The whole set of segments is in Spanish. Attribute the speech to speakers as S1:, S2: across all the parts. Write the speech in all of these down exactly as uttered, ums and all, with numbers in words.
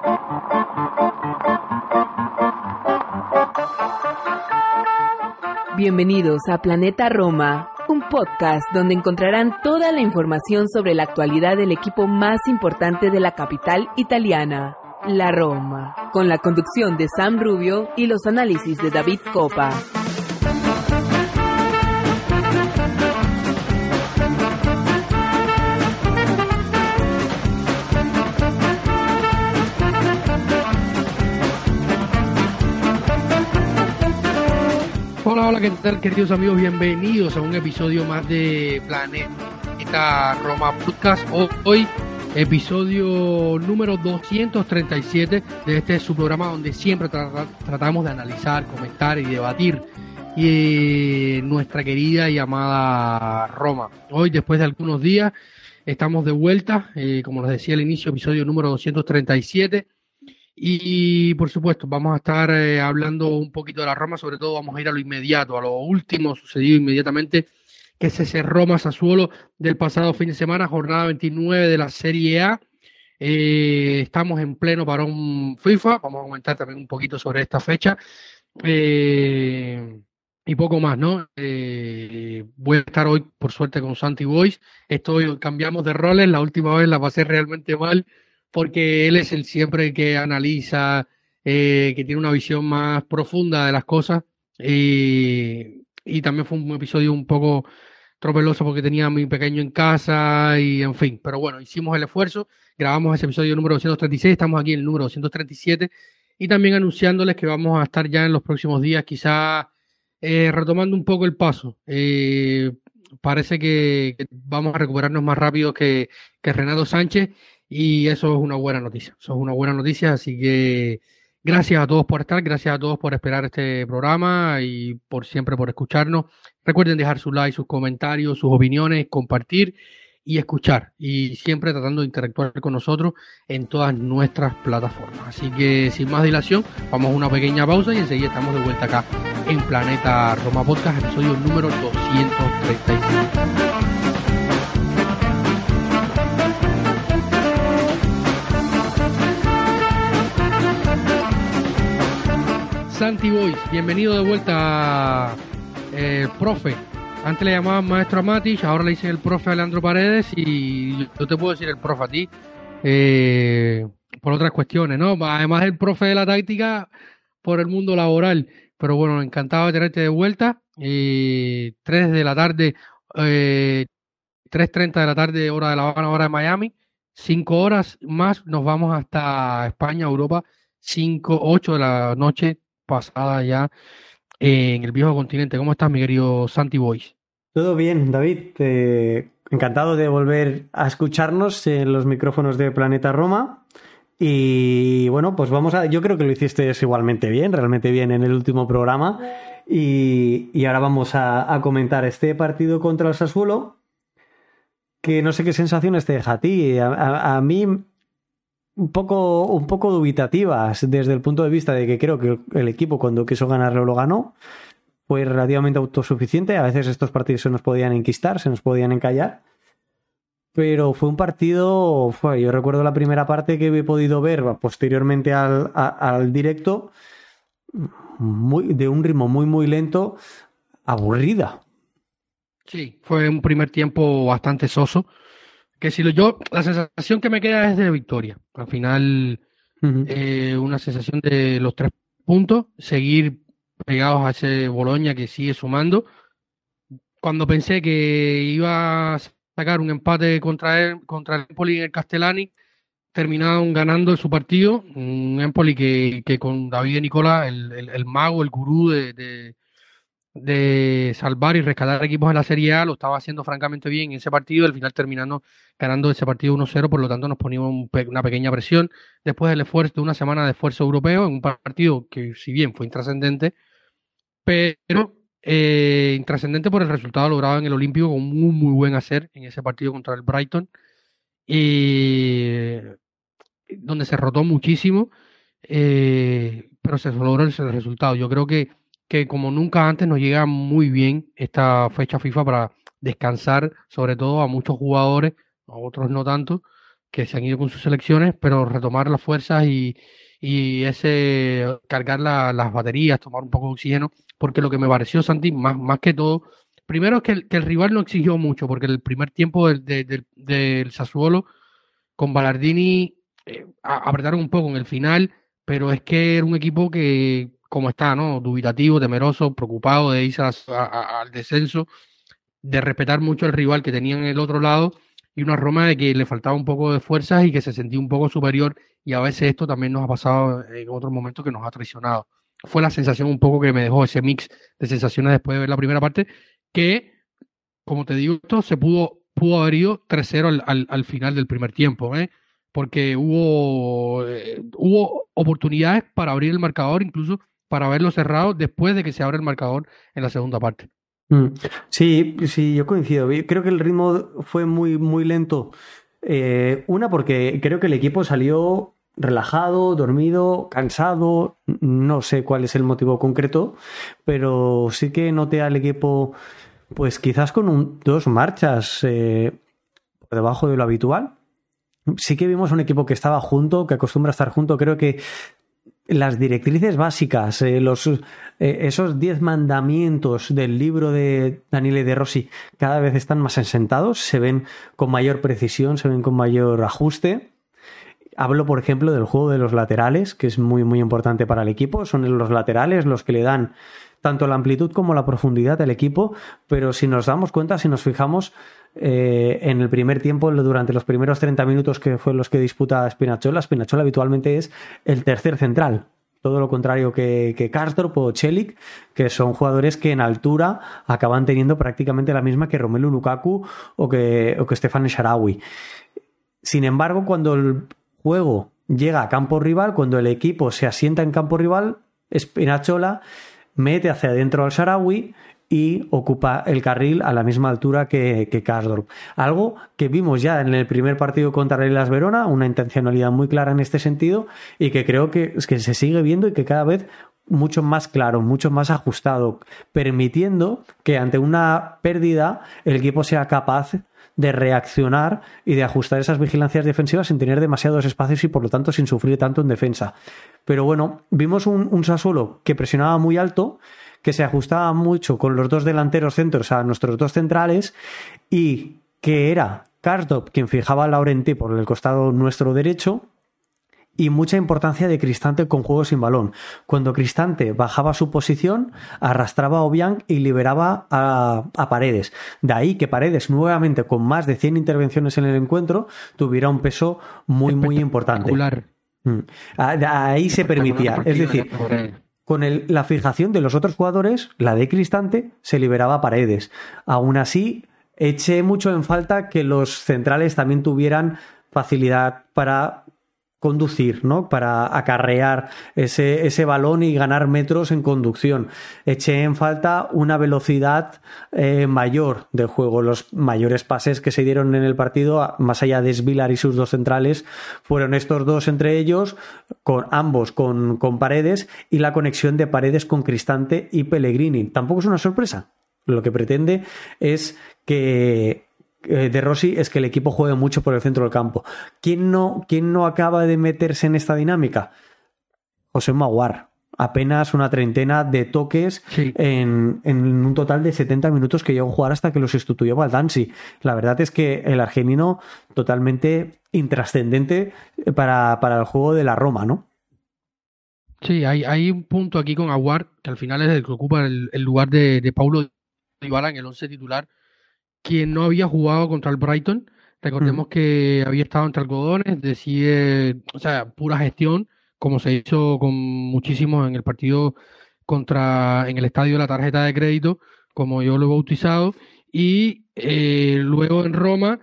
S1: Bienvenidos a Planeta Roma, un podcast donde encontrarán toda la información sobre la actualidad del equipo más importante de la capital italiana, la Roma, con la conducción de Sam Rubio y los análisis de David Copa.
S2: Hola, hola, ¿qué tal, queridos amigos? Bienvenidos a un episodio más de Planeta Roma Podcast. Hoy, episodio número doscientos treinta y siete de este su programa donde siempre tra- tratamos de analizar, comentar y debatir y, eh, nuestra querida y amada Roma. Hoy, después de algunos días, estamos de vuelta, eh, como les decía al inicio, episodio número doscientos treinta y siete. Y por supuesto vamos a estar eh, hablando un poquito de la Roma, sobre todo vamos a ir a lo inmediato, a lo último sucedido inmediatamente, que es ese Roma Sassuolo del pasado fin de semana, jornada veintinueve de la Serie A. Eh, estamos en pleno parón FIFA, vamos a comentar también un poquito sobre esta fecha eh, y poco más, ¿no? Eh, voy a estar hoy por suerte con Santi Boys. Estoy, cambiamos de roles, la última vez la pasé realmente mal porque él es el siempre que analiza, eh, que tiene una visión más profunda de las cosas, y, y también fue un episodio un poco tropeloso porque tenía a mi pequeño en casa y en fin, pero bueno, hicimos el esfuerzo, grabamos ese episodio número doscientos treinta y seis, estamos aquí en el número doscientos treinta y siete y también anunciándoles que vamos a estar ya en los próximos días quizás eh, retomando un poco el paso. Eh, parece que, que vamos a recuperarnos más rápido que, que Renato Sánchez. Y eso es una buena noticia, eso es una buena noticia, así que gracias a todos por estar, gracias a todos por esperar este programa y por siempre por escucharnos. Recuerden dejar su like, sus comentarios, sus opiniones, compartir y escuchar, y siempre tratando de interactuar con nosotros en todas nuestras plataformas. Así que sin más dilación, vamos a una pequeña pausa y enseguida estamos de vuelta acá en Planeta Roma Podcast, episodio número doscientos treinta y cinco. Santi Boys, bienvenido de vuelta, eh, profe. Antes le llamaban maestro a Matic, ahora le dicen el profe a Leandro Paredes y yo te puedo decir el profe a ti, eh, por otras cuestiones, ¿no? Además el profe de la táctica por el mundo laboral. Pero bueno, encantado de tenerte de vuelta. Eh, tres de la tarde, eh, tres treinta de la tarde, hora de La Habana, hora de Miami. Cinco horas más, nos vamos hasta España, Europa. Cinco, ocho de la noche pasada ya en el viejo continente. ¿Cómo estás, mi querido Santi Boys?
S3: Todo bien, David. Eh, encantado de volver a escucharnos en los micrófonos de Planeta Roma. Y bueno, pues vamos a... Yo creo que lo hiciste igualmente bien, realmente bien en el último programa. Y, y ahora vamos a, a comentar este partido contra el Sassuolo, que no sé qué sensaciones te deja a ti. A, a, a mí... Un poco, un poco dubitativas desde el punto de vista de que creo que el equipo cuando quiso ganarlo lo ganó, fue relativamente autosuficiente. A veces estos partidos se nos podían enquistar, se nos podían encallar, pero fue un partido, fue, yo recuerdo la primera parte que he podido ver posteriormente al, a, al directo, muy, de un ritmo muy muy lento, aburrida.
S2: Sí, fue un primer tiempo bastante soso. Que si lo, yo, la sensación que me queda es de victoria. Al final, uh-huh. eh, una sensación de los tres puntos, seguir pegados a ese Bologna que sigue sumando. Cuando pensé que iba a sacar un empate contra él, contra el Empoli en el Castellani, terminaron ganando su partido. Un Empoli que, que con David Nicola, el, el, el mago, el gurú de, de de salvar y rescatar equipos en la Serie A, lo estaba haciendo francamente bien en ese partido, al final terminando ganando ese partido uno cero, por lo tanto nos ponía un pe- una pequeña presión después del esfuerzo de una semana de esfuerzo europeo en un partido que si bien fue intrascendente, pero eh, intrascendente por el resultado logrado en el Olímpico con muy muy buen hacer en ese partido contra el Brighton, y donde se rotó muchísimo, eh, pero se logró ese resultado. Yo creo que que como nunca antes nos llega muy bien esta fecha FIFA para descansar, sobre todo a muchos jugadores, a otros no tanto, que se han ido con sus selecciones, pero retomar las fuerzas y, y ese cargar la, las baterías, tomar un poco de oxígeno, porque lo que me pareció, Santi, más, más que todo, primero es que el, que el rival no exigió mucho, porque el primer tiempo del, del, del, del Sassuolo con Ballardini eh, apretaron un poco en el final, pero es que era un equipo que, como está, ¿no? Dubitativo, temeroso, preocupado de irse a, a, al descenso, de respetar mucho al rival que tenía en el otro lado, y una Roma de que le faltaba un poco de fuerzas y que se sentía un poco superior, y a veces esto también nos ha pasado en otros momentos que nos ha traicionado. Fue la sensación un poco que me dejó ese mix de sensaciones después de ver la primera parte, que, como te digo, esto se pudo, pudo haber ido tres cero al, al, al final del primer tiempo, ¿eh? Porque hubo, eh, hubo oportunidades para abrir el marcador, incluso para haberlo cerrado después de que se abra el marcador en la segunda parte.
S3: Sí, sí, yo coincido. Creo que el ritmo fue muy, muy lento. Eh, una, porque creo que el equipo salió relajado, dormido, cansado. No sé cuál es el motivo concreto, pero sí que noté al equipo, pues quizás con un, dos marchas eh, por debajo de lo habitual. Sí que vimos un equipo que estaba junto, que acostumbra a estar junto. Creo que las directrices básicas, eh, los, eh, esos diez mandamientos del libro de Daniele De Rossi cada vez están más asentados, se ven con mayor precisión, se ven con mayor ajuste. Hablo, por ejemplo, del juego de los laterales, que es muy, muy importante para el equipo. Son los laterales los que le dan tanto la amplitud como la profundidad al equipo, pero si nos damos cuenta, si nos fijamos eh, en el primer tiempo, durante los primeros treinta minutos que fue los que disputa Spinazzola, Spinazzola habitualmente es el tercer central, todo lo contrario que, que Karsdorp o Celik, que son jugadores que en altura acaban teniendo prácticamente la misma que Romelu Lukaku o que, o que Stefan Shaarawy. Sin embargo, cuando el juego llega a campo rival, cuando el equipo se asienta en campo rival, Spinazzola mete hacia adentro al Shaarawy y ocupa el carril a la misma altura que, que Karsdorp. Algo que vimos ya en el primer partido contra el Hellas Verona, una intencionalidad muy clara en este sentido, y que creo que, que se sigue viendo y que cada vez mucho más claro, mucho más ajustado, permitiendo que ante una pérdida el equipo sea capaz de reaccionar y de ajustar esas vigilancias defensivas sin tener demasiados espacios y por lo tanto sin sufrir tanto en defensa. Pero bueno, vimos un, un Sassuolo que presionaba muy alto, que se ajustaba mucho con los dos delanteros centros a nuestros dos centrales y que era Karsdorp quien fijaba a Laurenti por el costado nuestro derecho, y mucha importancia de Cristante con juego sin balón. Cuando Cristante bajaba su posición, arrastraba a Obiang y liberaba a, a Paredes. De ahí que Paredes, nuevamente con más de cien intervenciones en el encuentro, tuviera un peso muy, muy importante. Mm. Ahí se permitía. Es decir, con el, la fijación de los otros jugadores, la de Cristante, se liberaba a Paredes. Aún así, eché mucho en falta que los centrales también tuvieran facilidad para conducir, ¿no? Para acarrear ese, ese balón y ganar metros en conducción. Eché en falta una velocidad eh, mayor del juego. Los mayores pases que se dieron en el partido, más allá de Svilar y sus dos centrales, fueron estos dos entre ellos, con ambos con, con Paredes, y la conexión de Paredes con Cristante y Pellegrini. Tampoco es una sorpresa. Lo que pretende es que De Rossi es que el equipo juegue mucho por el centro del campo. ¿Quién no, quién no acaba de meterse en esta dinámica? José Maguar. Apenas una treintena de toques sí. en, en un total de setenta minutos que llegó a jugar hasta que los sustituyó Baldanzi. La verdad es que el argelino totalmente intrascendente para, para el juego de la Roma, ¿no?
S2: Sí, hay, hay un punto aquí con Aguar, que al final es el que ocupa el, el lugar de, de Paulo Dybala en el once titular, quien no había jugado contra el Brighton. Recordemos mm. que había estado entre algodones, decide, o sea, pura gestión, como se hizo con muchísimos en el partido contra, en el estadio de la tarjeta de crédito, como yo lo he bautizado, y eh, luego en Roma,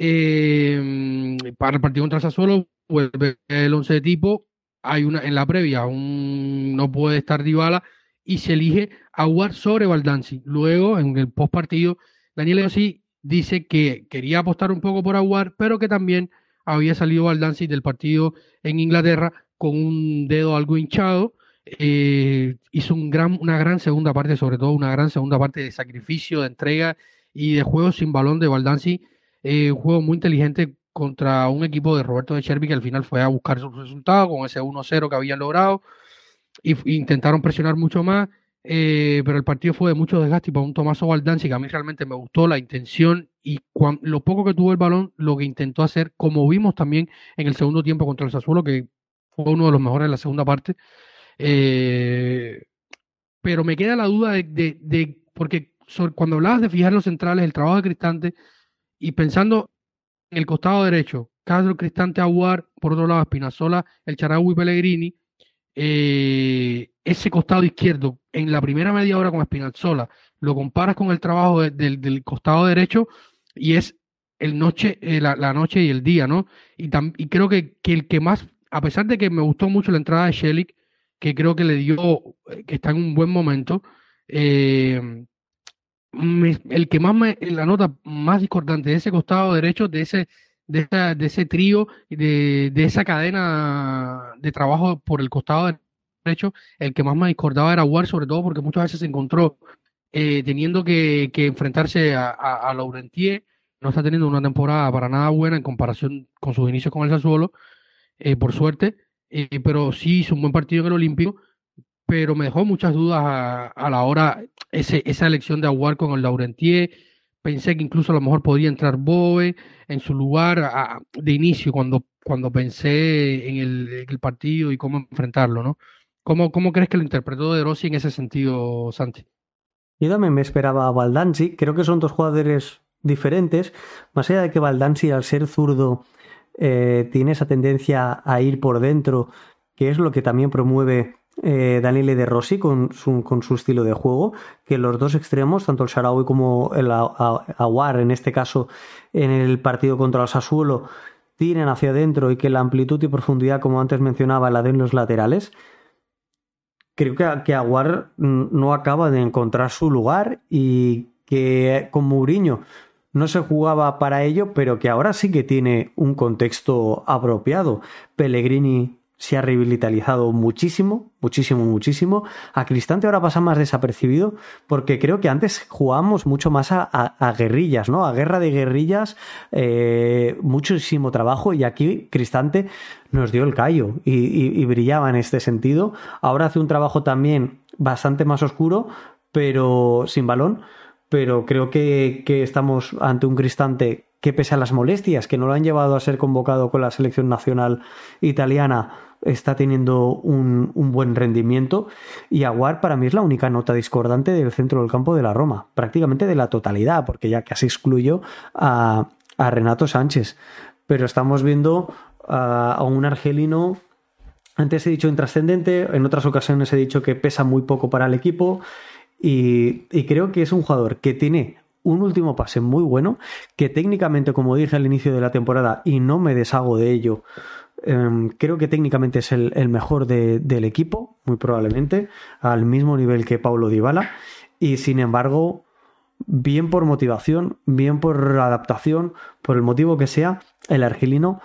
S2: eh, para el partido contra Sassuolo, vuelve el once de tipo, hay una, en la previa, un, no puede estar Dybala, y se elige Aguar sobre Baldanzi. Luego, en el post partido, Daniele De Rossi dice que quería apostar un poco por Aguar, pero que también había salido Baldanzi del partido en Inglaterra con un dedo algo hinchado. Eh, hizo un gran, una gran segunda parte, sobre todo una gran segunda parte de sacrificio, de entrega y de juego sin balón de Baldanzi. Eh, un juego muy inteligente contra un equipo de Roberto De Chervi que al final fue a buscar sus resultados con ese uno cero que habían logrado y, y intentaron presionar mucho más, eh, pero el partido fue de mucho desgaste y para un Tommaso Baldanzi que a mí realmente me gustó la intención y cuan, lo poco que tuvo el balón, lo que intentó hacer, como vimos también en el segundo tiempo contra el Sassuolo, que fue uno de los mejores en la segunda parte. Eh, pero me queda la duda de, de, de porque sobre, cuando hablabas de fijar los centrales, el trabajo de Cristante, y pensando en el costado derecho, Castro, Cristante, Aguar, por otro lado Spinazzola, el Shaarawy, Pellegrini, eh, ese costado izquierdo, en la primera media hora con Spinazzola, lo comparas con el trabajo de, de, del costado derecho y es el noche, eh, la, la noche y el día, ¿no? Y, tam, y creo que, que el que más, a pesar de que me gustó mucho la entrada de Shelik, que creo que le dio, que está en un buen momento, eh, me, el que más me, la nota más discordante de ese costado derecho, de ese, de, esa, de ese trío, de, de esa cadena de trabajo por el costado derecho, el que más me discordaba era Aguar, sobre todo porque muchas veces se encontró eh, teniendo que, que enfrentarse a, a, a Laurentier. No está teniendo una temporada para nada buena en comparación con sus inicios con el Sassuolo, eh, por suerte, eh, pero sí hizo un buen partido en el Olímpico, pero me dejó muchas dudas a, a la hora, ese, esa elección de Aguar con el Laurentier. Pensé que incluso a lo mejor podría entrar Boe en su lugar a, de inicio cuando, cuando pensé en el, en el partido y cómo enfrentarlo, ¿no? ¿Cómo, cómo crees que lo interpretó De Rossi en ese sentido, Santi?
S3: Yo también me esperaba a Baldanzi. Creo que son dos jugadores diferentes. Más allá de que Baldanzi, al ser zurdo, eh, tiene esa tendencia a ir por dentro, que es lo que también promueve eh, Daniele De Rossi con su, con su estilo de juego, que los dos extremos, tanto el Shaarawy como el Aguar, en este caso en el partido contra el Sassuolo, tiren hacia adentro y que la amplitud y profundidad, como antes mencionaba, la den los laterales. Creo que, que Aguar no acaba de encontrar su lugar y que con Mourinho no se jugaba para ello, pero que ahora sí que tiene un contexto apropiado. Pellegrini se ha revitalizado muchísimo, muchísimo, muchísimo. A Cristante ahora pasa más desapercibido porque creo que antes jugábamos mucho más a, a, a guerrillas, ¿no? A guerra de guerrillas, eh, muchísimo trabajo, y aquí Cristante nos dio el callo y, y, y brillaba en este sentido. Ahora hace un trabajo también bastante más oscuro, pero sin balón, pero creo que, que estamos ante un Cristante que, pese a las molestias que no lo han llevado a ser convocado con la selección nacional italiana, está teniendo un, un buen rendimiento. Y Aguar para mí es la única nota discordante del centro del campo de la Roma, prácticamente de la totalidad, porque ya casi excluyó a, a Renato Sánchez. Pero estamos viendo a, a un argelino, antes he dicho intrascendente, en otras ocasiones he dicho que pesa muy poco para el equipo, y, y creo que es un jugador que tiene un último pase muy bueno, que técnicamente, como dije al inicio de la temporada, y no me deshago de ello, Um, creo que técnicamente es el, el mejor de, del equipo, muy probablemente, al mismo nivel que Paulo Dybala, y sin embargo, bien por motivación, bien por adaptación, por el motivo que sea, el argelino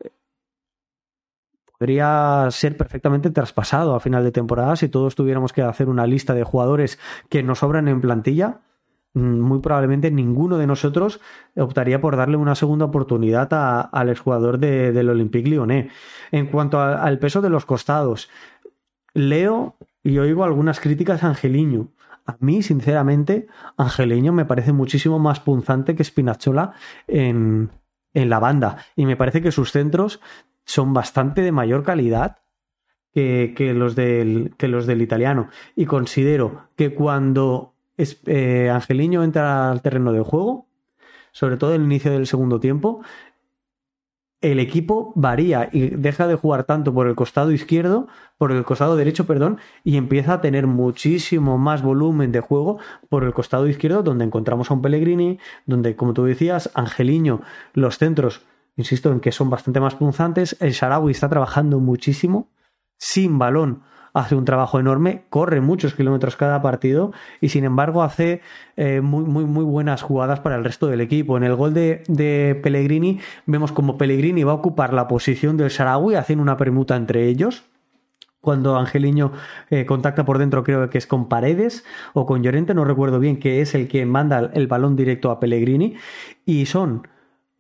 S3: podría ser perfectamente traspasado a final de temporada. Si todos tuviéramos que hacer una lista de jugadores que nos sobran en plantilla, muy probablemente ninguno de nosotros optaría por darle una segunda oportunidad a, al exjugador de, del Olympique Lyonnais. En cuanto a, al peso de los costados, leo y oigo algunas críticas a Angelino. A mí, sinceramente, Angelino me parece muchísimo más punzante que Spinazzola en, en la banda, y me parece que sus centros son bastante de mayor calidad que, que, los, del, que los del italiano, y considero que cuando Es, eh, Angelino entra al terreno de juego, sobre todo en el inicio del segundo tiempo, el equipo varía y deja de jugar tanto por el costado izquierdo, por el costado derecho, perdón, y empieza a tener muchísimo más volumen de juego por el costado izquierdo, donde encontramos a un Pellegrini, donde, como tú decías, Angelino, los centros, insisto en que son bastante más punzantes. El Shaarawy está trabajando muchísimo, sin balón hace un trabajo enorme, corre muchos kilómetros cada partido, y sin embargo hace eh, muy, muy, muy buenas jugadas para el resto del equipo. En el gol de, de Pellegrini vemos como Pellegrini va a ocupar la posición del Shaarawy, hacen una permuta entre ellos. Cuando Angelino eh, contacta por dentro, creo que es con Paredes o con Llorente, no recuerdo bien, que es el que manda el balón directo a Pellegrini, y son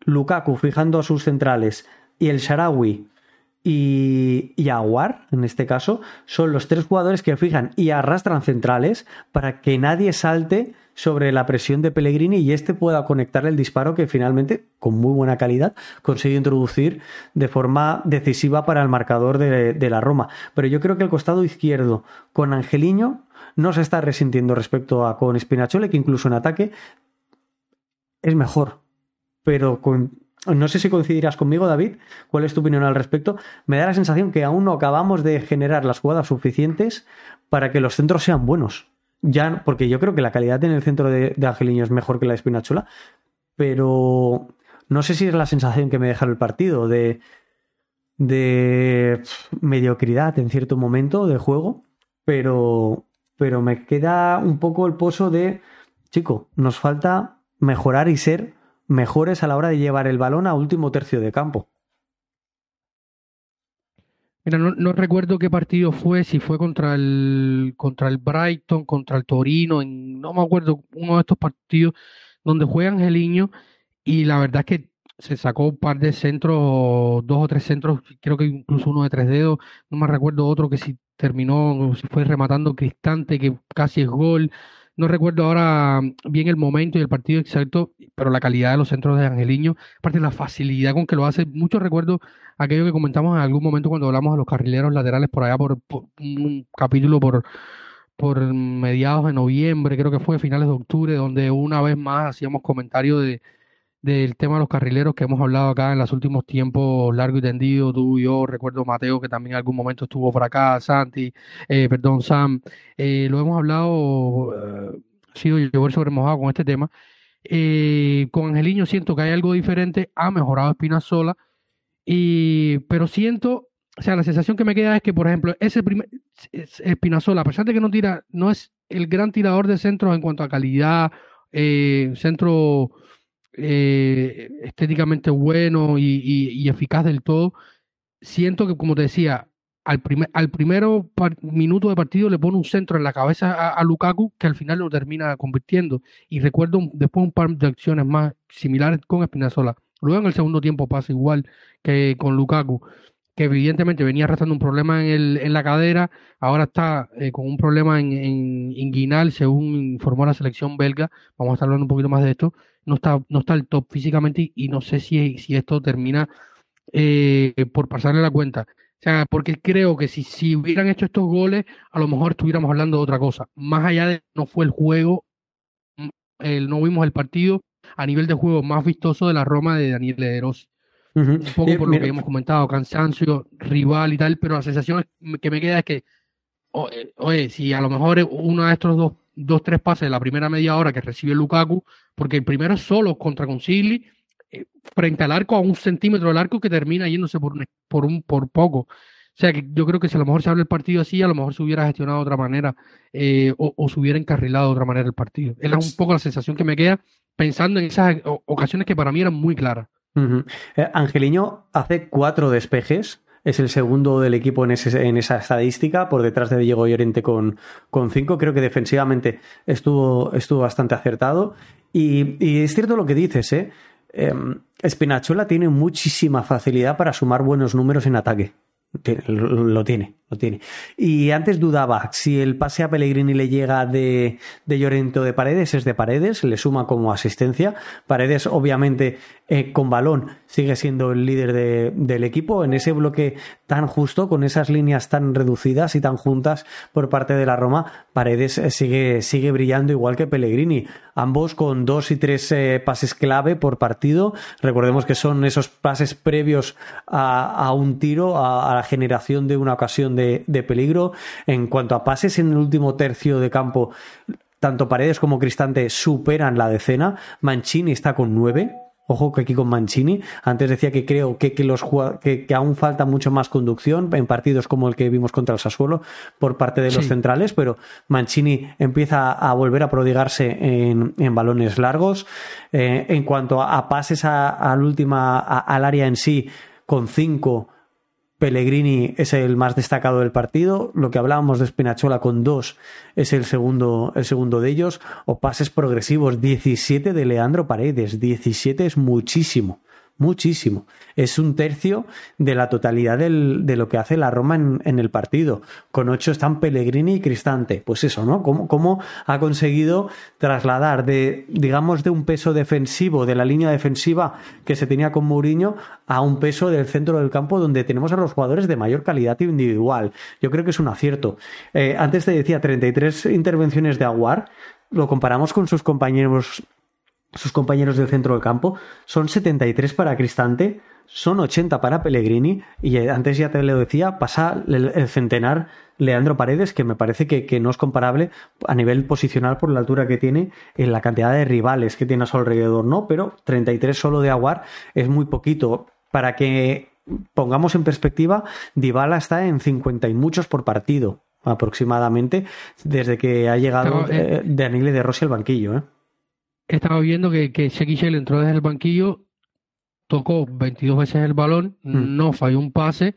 S3: Lukaku fijando a sus centrales y el Shaarawy y, y Aouar, en este caso, son los tres jugadores que fijan y arrastran centrales para que nadie salte sobre la presión de Pellegrini y este pueda conectar el disparo que finalmente, con muy buena calidad, consigue introducir de forma decisiva para el marcador de, de la Roma. Pero yo creo que el costado izquierdo con Angelino no se está resintiendo respecto a con Spinazzola, que incluso en ataque es mejor. Pero con... no sé si coincidirás conmigo, David. ¿Cuál es tu opinión al respecto? Me da la sensación que aún no acabamos de generar las jugadas suficientes para que los centros sean buenos. Ya, porque yo creo que la calidad en el centro de, de Angelino es mejor que la de Spinazzola, pero no sé si es la sensación que me deja el partido de, de mediocridad en cierto momento de juego, pero, pero me queda un poco el pozo de, chico, nos falta mejorar y ser mejores a la hora de llevar el balón a último tercio de campo.
S2: Mira, no, no recuerdo qué partido fue, si fue contra el contra el Brighton, contra el Torino, en, no me acuerdo, uno de estos partidos donde juega Angelino y la verdad es que se sacó un par de centros, dos o tres centros, creo que incluso uno de tres dedos, no me recuerdo otro que si terminó, si fue rematando Cristante, que casi es gol. No recuerdo ahora bien el momento y el partido exacto, pero la calidad de los centros de Angelino, aparte de la facilidad con que lo hace, mucho recuerdo aquello que comentamos en algún momento cuando hablamos de los carrileros laterales por allá por, por un capítulo por, por mediados de noviembre, creo que fue finales de octubre, donde una vez más hacíamos comentarios de, del tema de los carrileros que hemos hablado acá en los últimos tiempos, largo y tendido, tú y yo, recuerdo Mateo que también en algún momento estuvo por acá, Santi, eh, perdón, Sam, eh, lo hemos hablado, eh, ha sido llover sobre mojado con este tema. Eh, con Angelino siento que hay algo diferente, ha mejorado Spinazzola, y, pero siento, o sea, la sensación que me queda es que, por ejemplo, ese primer Spinazzola, a pesar de que no tira, no es el gran tirador de centros en cuanto a calidad, eh, centro eh, estéticamente bueno y, y, y eficaz del todo, siento que, como te decía, al primer al primero par, minuto de partido le pone un centro en la cabeza a, a Lukaku que al final lo termina convirtiendo. Y recuerdo un, después un par de acciones más similares con Spinazzola. Luego en el segundo tiempo pasa igual que con Lukaku, que evidentemente venía arrastrando un problema en, el, en la cadera, ahora está eh, con un problema en, en inguinal, según informó la selección belga. Vamos a estar hablando un poquito más de esto. No está, no está al top físicamente y, y no sé si, si esto termina eh, por pasarle la cuenta. O sea, porque creo que si, si hubieran hecho estos goles, a lo mejor estuviéramos hablando de otra cosa. Más allá de no fue el juego, el, no vimos el partido a nivel de juego más vistoso de la Roma de Daniel De Rossi. Uh-huh. Un poco por lo que hemos comentado, cansancio, rival y tal, pero la sensación que me queda es que, oye, oye si a lo mejor uno de estos dos, dos, tres pases de la primera media hora que recibe Lukaku, porque el primero es solo contra Consigli, eh, frente al arco, a un centímetro del arco que termina yéndose por un, por un por poco. O sea, que yo creo que si a lo mejor se abre el partido así, a lo mejor se hubiera gestionado de otra manera eh, o, o se hubiera encarrilado de otra manera el partido. Es un poco la sensación que me queda pensando en esas ocasiones que para mí eran muy claras.
S3: Uh-huh. Eh, Angelino hace cuatro despejes, es el segundo del equipo en, ese, en esa estadística, por detrás de Diego Llorente con, con cinco. Creo que defensivamente estuvo, estuvo bastante acertado. Y, y es cierto lo que dices, ¿eh? Eh, Spinazzola tiene muchísima facilidad para sumar buenos números en ataque. Tiene, lo, lo tiene, lo tiene. Y antes dudaba si el pase a Pellegrini le llega de, de Llorente o de Paredes. Es de Paredes, le suma como asistencia. Paredes, obviamente, eh, con balón sigue siendo el líder de, del equipo en ese bloque tan justo, con esas líneas tan reducidas y tan juntas por parte de la Roma. Paredes sigue, sigue brillando igual que Pellegrini, ambos con dos y tres eh, pases clave por partido. Recordemos que son esos pases previos a, a un tiro, a, a la generación de una ocasión de, de peligro. En cuanto a pases en el último tercio de campo, tanto Paredes como Cristante superan la decena. Mancini está con nueve. Ojo que aquí con Mancini, antes decía que creo que, que, los, que, que aún falta mucho más conducción en partidos como el que vimos contra el Sassuolo por parte de los sí. centrales, pero Mancini empieza a volver a prodigarse en, en balones largos. Eh, en cuanto a, a pases a, a la última, a, al área en sí, con cinco, Pellegrini es el más destacado del partido. Lo que hablábamos de Spinazzola con dos es el segundo, el segundo de ellos. O pases progresivos, diecisiete de Leandro Paredes. diecisiete es muchísimo. muchísimo. Es un tercio de la totalidad del, de lo que hace la Roma en, en el partido. Con ocho están Pellegrini y Cristante. Pues eso, ¿no? ¿Cómo, cómo ha conseguido trasladar de, digamos, de un peso defensivo, de la línea defensiva que se tenía con Mourinho, a un peso del centro del campo donde tenemos a los jugadores de mayor calidad individual? Yo creo que es un acierto. Eh, antes te decía treinta y tres intervenciones de Aouar, lo comparamos con sus compañeros sus compañeros del centro del campo, son setenta y tres para Cristante, son ochenta para Pellegrini, y antes ya te lo decía, pasa el, el centenar Leandro Paredes, que me parece que, que no es comparable a nivel posicional por la altura que tiene, en la cantidad de rivales que tiene a su alrededor, ¿no? Pero treinta y tres solo de Aouar es muy poquito. Para que pongamos en perspectiva, Dybala está en cincuenta y muchos por partido, aproximadamente, desde que ha llegado
S2: Estaba, eh,
S3: eh, Danilo De Rossi al banquillo, ¿eh?
S2: Estaba viendo que, que Shekishel entró desde el banquillo, tocó veintidós veces el balón,
S3: Mm.
S2: no falló un pase.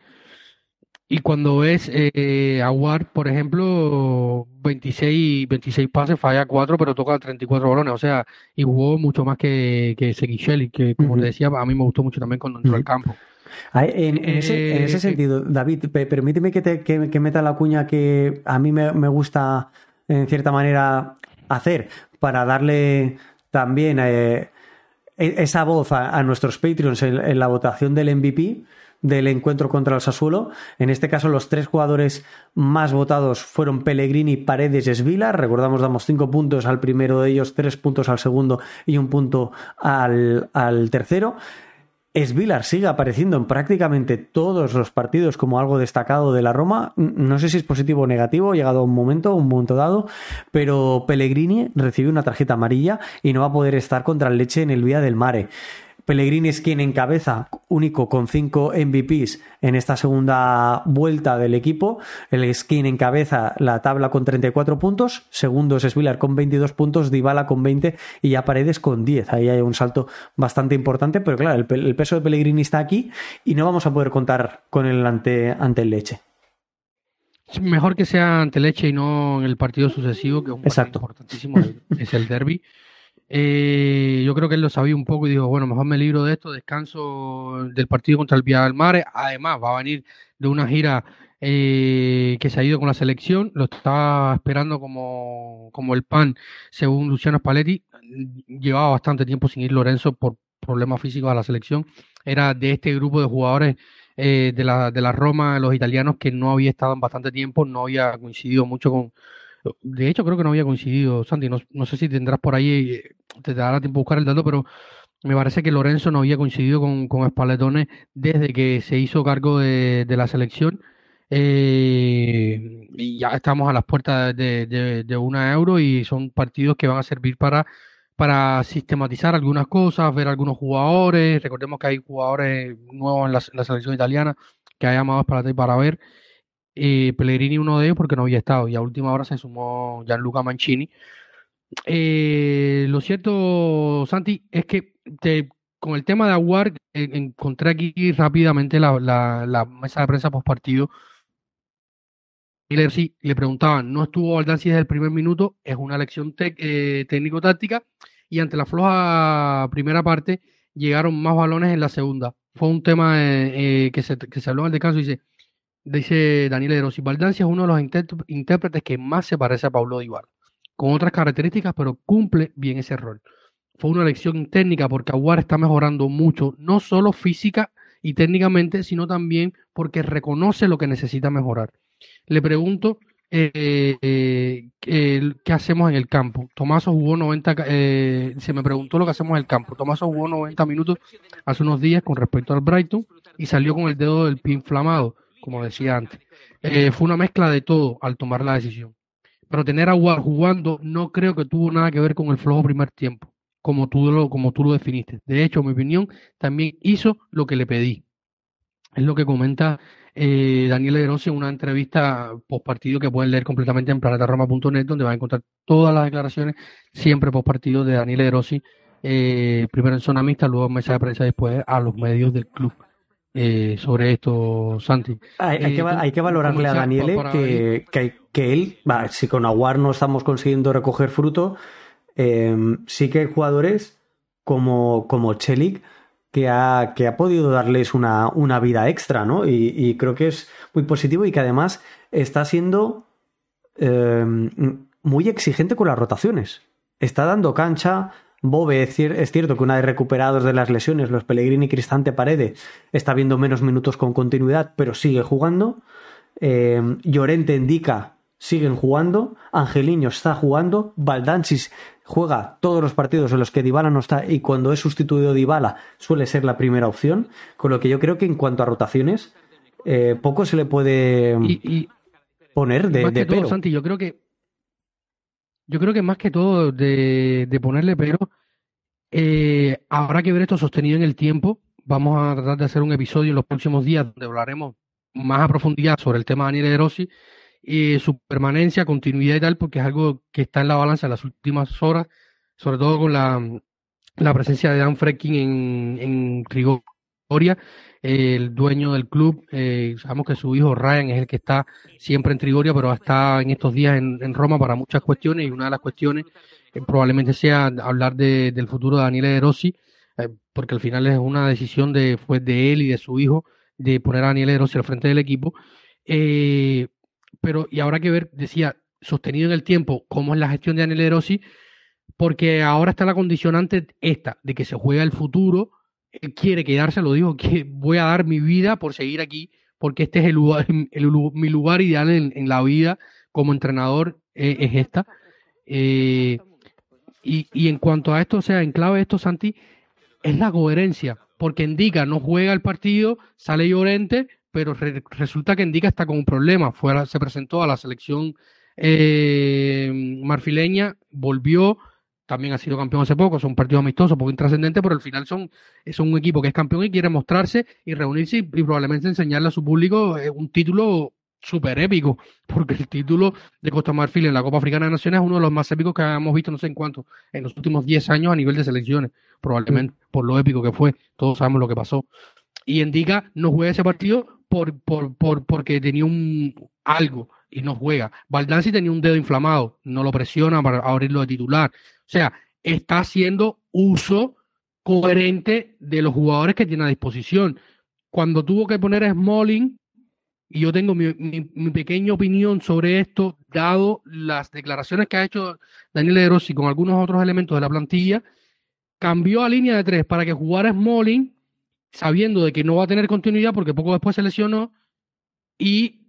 S2: Y cuando ves eh, a Ward, por ejemplo, veintiséis, veintiséis pases, falla cuatro, pero toca treinta y cuatro balones. O sea, y jugó mucho más que, que Shekishel, y que, como
S3: Uh-huh.
S2: te decía, a mí me gustó mucho también cuando entró
S3: Uh-huh.
S2: al campo.
S3: Ah, En, en, ese, en ese
S2: Eh,
S3: sentido, David, pe- permíteme que, te, que, que meta la cuña que a mí me, me gusta, en cierta manera, hacer para darle también eh, e- esa voz a, a nuestros Patreons en, en la votación del M V P del encuentro contra el Sassuolo. En este caso, los tres jugadores más votados fueron Pellegrini, Paredes y Svilar. Recordamos, damos cinco puntos al primero de ellos, tres puntos al segundo y un punto al, al tercero. Svilar sigue apareciendo en prácticamente todos los partidos como algo destacado de la Roma. No sé si es positivo o negativo, ha llegado a un momento, un momento dado, pero Pellegrini recibe una tarjeta amarilla y no va a poder estar contra el Lecce en el Vía del Mare. Pellegrini es quien encabeza, único con cinco M V Ps en esta segunda vuelta del equipo. Él es quien encabeza la tabla con treinta y cuatro puntos. Segundo es Svilar con veintidós puntos, Dybala con veinte y ya Paredes con diez. Ahí hay un salto bastante importante, pero claro, el, el peso de Pellegrini está aquí y no vamos a poder contar con él ante, ante el Lecce.
S2: Mejor que sea ante Lecce y no en el partido sucesivo, que es un partido
S3: Exacto.
S2: importantísimo, es el derbi. Eh, yo creo que él lo sabía un poco y dijo, bueno, mejor me libro de esto, descanso del partido contra el Vía del Mare. Además, va a venir de una gira eh, que se ha ido con la selección, lo estaba esperando como, como el pan, según Luciano Spalletti. Llevaba bastante tiempo sin ir Lorenzo por problemas físicos a la selección. Era de este grupo de jugadores eh, de la, de la Roma, los italianos, que no había estado en bastante tiempo, no había coincidido mucho con... De hecho, creo que no había coincidido, Santi. No, no sé si tendrás por ahí, te dará tiempo a buscar el dato, pero me parece que Lorenzo no había coincidido con, con Spallettone desde que se hizo cargo de, de la selección. Eh, y ya estamos a las puertas de, de, de una Euro y son partidos que van a servir para, para sistematizar algunas cosas, ver algunos jugadores. Recordemos que hay jugadores nuevos en la, en la selección italiana que ha llamado a Spalletti para ver. Eh, Pellegrini uno de ellos porque no había estado y a última hora se sumó Gianluca Mancini. Eh, lo cierto, Santi, es que te, con el tema de Aouar eh, encontré aquí rápidamente la, la, la mesa de prensa post partido. Sí, le preguntaban, no estuvo Baldanzi desde el primer minuto, es una elección tec, eh, técnico-táctica, y ante la floja primera parte llegaron más balones en la segunda. Fue un tema eh, eh, que, se, que se habló en el descanso y dice Dice Daniele De Rossi, Baldanzi es uno de los intérp- intérpretes que más se parece a Paulo Dybala, con otras características, pero cumple bien ese rol. Fue una elección técnica porque Aouar está mejorando mucho, no solo física y técnicamente, sino también porque reconoce lo que necesita mejorar. Le pregunto eh, eh, eh, qué hacemos en el campo. Tomaso jugó noventa, eh, se me preguntó lo que hacemos en el campo. Tomaso jugó noventa minutos hace unos días con respecto al Brighton y salió con el dedo del pie inflamado, como decía antes. Eh, fue una mezcla de todo al tomar la decisión. Pero tener a Aouar jugando no creo que tuvo nada que ver con el flojo primer tiempo, como tú lo, como tú lo definiste. De hecho, en mi opinión, también hizo lo que le pedí. Es lo que comenta eh, Daniele De Rossi en una entrevista post partido que pueden leer completamente en planeta roma punto net, donde van a encontrar todas las declaraciones, siempre post partido, de Daniele De Rossi, eh, primero en zona mixta, luego en mesa de prensa, después a los medios del club. Eh, sobre esto, Santi.
S3: Hay, hay,
S2: Eh,
S3: que, hay que valorarle a Daniele
S2: para, para
S3: que, que, que él, va, si con Aouar no estamos consiguiendo recoger fruto, eh, sí que hay jugadores como, como Celik que ha, que ha podido darles una, una vida extra, ¿no? Y, y creo que es muy positivo y que además está siendo eh, muy exigente con las rotaciones. Está dando cancha. Bove, es, cier- es cierto que una vez recuperados de las lesiones, los Pellegrini, Cristante, Paredes, está viendo menos minutos con continuidad, pero sigue jugando. Eh, Llorente, Ndica siguen jugando. Angeliño está jugando. Baldanchis juega todos los partidos en los que Dybala no está, y cuando es sustituido Dybala suele ser la primera opción, con lo que yo creo que en cuanto a rotaciones eh, poco se le puede
S2: Y, y,
S3: poner
S2: y
S3: de,
S2: más
S3: de
S2: que todo,
S3: pero.
S2: Santi, yo creo que yo creo que más que todo de, de ponerle pero, eh, habrá que ver esto sostenido en el tiempo. Vamos a tratar de hacer un episodio en los próximos días donde hablaremos más a profundidad sobre el tema de Daniele De Rossi y su permanencia, continuidad y tal, porque es algo que está en la balanza en las últimas horas, sobre todo con la, la presencia de Dan Fredkin en, en Trigoria, eh, el dueño del club. Eh, sabemos que su hijo Ryan es el que está siempre en Trigoria, pero está en estos días en, en Roma para muchas cuestiones, y una de las cuestiones eh, probablemente sea hablar de, del futuro de Daniele De Rossi, eh, porque al final es una decisión de, fue de él y de su hijo de poner a Daniele De Rossi al frente del equipo. Eh, pero, y habrá que ver, decía, sostenido en el tiempo, cómo es la gestión de Daniele De Rossi, porque ahora está la condicionante esta, de que se juega el futuro. Él quiere quedarse, lo dijo, que voy a dar mi vida por seguir aquí, porque este es el lugar, el, el, mi lugar ideal en, en la vida como entrenador, eh, es esta. Eh, y, y en cuanto a esto, o sea, en clave de esto, Santi, es la coherencia, porque Ndica no juega el partido, sale Llorente, pero re, resulta que Ndica está con un problema. Fuera, se presentó a la selección eh, marfileña, volvió, también ha sido campeón hace poco. Son partidos amistosos, poco intrascendentes, pero al final son, son un equipo que es campeón y quiere mostrarse y reunirse y, y probablemente enseñarle a su público eh, un título súper épico, porque el título de Costa Marfil en la Copa Africana de Naciones es uno de los más épicos que hemos visto no sé en cuánto, en los últimos diez años a nivel de selecciones, probablemente, mm. por lo épico que fue. Todos sabemos lo que pasó. Y Ndica no juega ese partido por, por, por, porque tenía un algo y no juega. Baldanzi tenía un dedo inflamado, no lo presiona para abrirlo de titular. O sea, está haciendo uso coherente de los jugadores que tiene a disposición. Cuando tuvo que poner a Smalling, y yo tengo mi, mi, mi pequeña opinión sobre esto, dado las declaraciones que ha hecho Daniele De Rossi con algunos otros elementos de la plantilla, cambió a línea de tres para que jugara Smalling, sabiendo de que no va a tener continuidad porque poco después se lesionó, y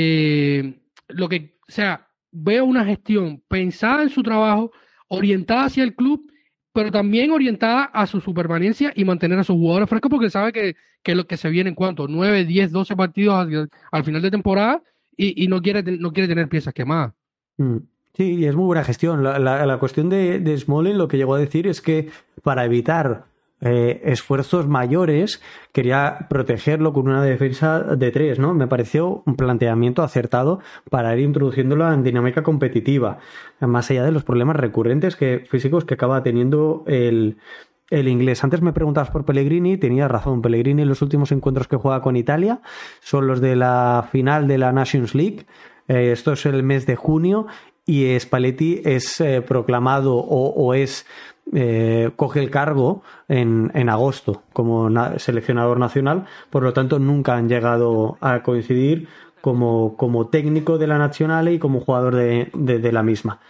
S2: eh, lo que, o sea, veo una gestión pensada en su trabajo, orientada hacia el club, pero también orientada a su permanencia y mantener a sus jugadores frescos, porque sabe que, que lo que se viene en cuanto nueve, diez, doce partidos al, al final de temporada, y, y no quiere no quiere tener piezas quemadas.
S3: Sí, y es muy buena gestión. La, la, la cuestión de, de Smalling, lo que llegó a decir es que para evitar eh, esfuerzos mayores quería protegerlo con una defensa de tres, ¿no? Me pareció un planteamiento acertado para ir introduciéndolo en dinámica competitiva, más allá de los problemas recurrentes que, físicos que acaba teniendo el, el inglés. Antes me preguntabas por Pellegrini, tenías razón. Pellegrini, los últimos encuentros que juega con Italia son los de la final de la Nations League. Eh, esto es el mes de junio, y Spalletti es eh, proclamado o, o es eh, coge el cargo en, en agosto como na- seleccionador nacional. Por lo tanto, nunca han llegado a coincidir como, como técnico de la Nacional y como jugador de, de, de la misma.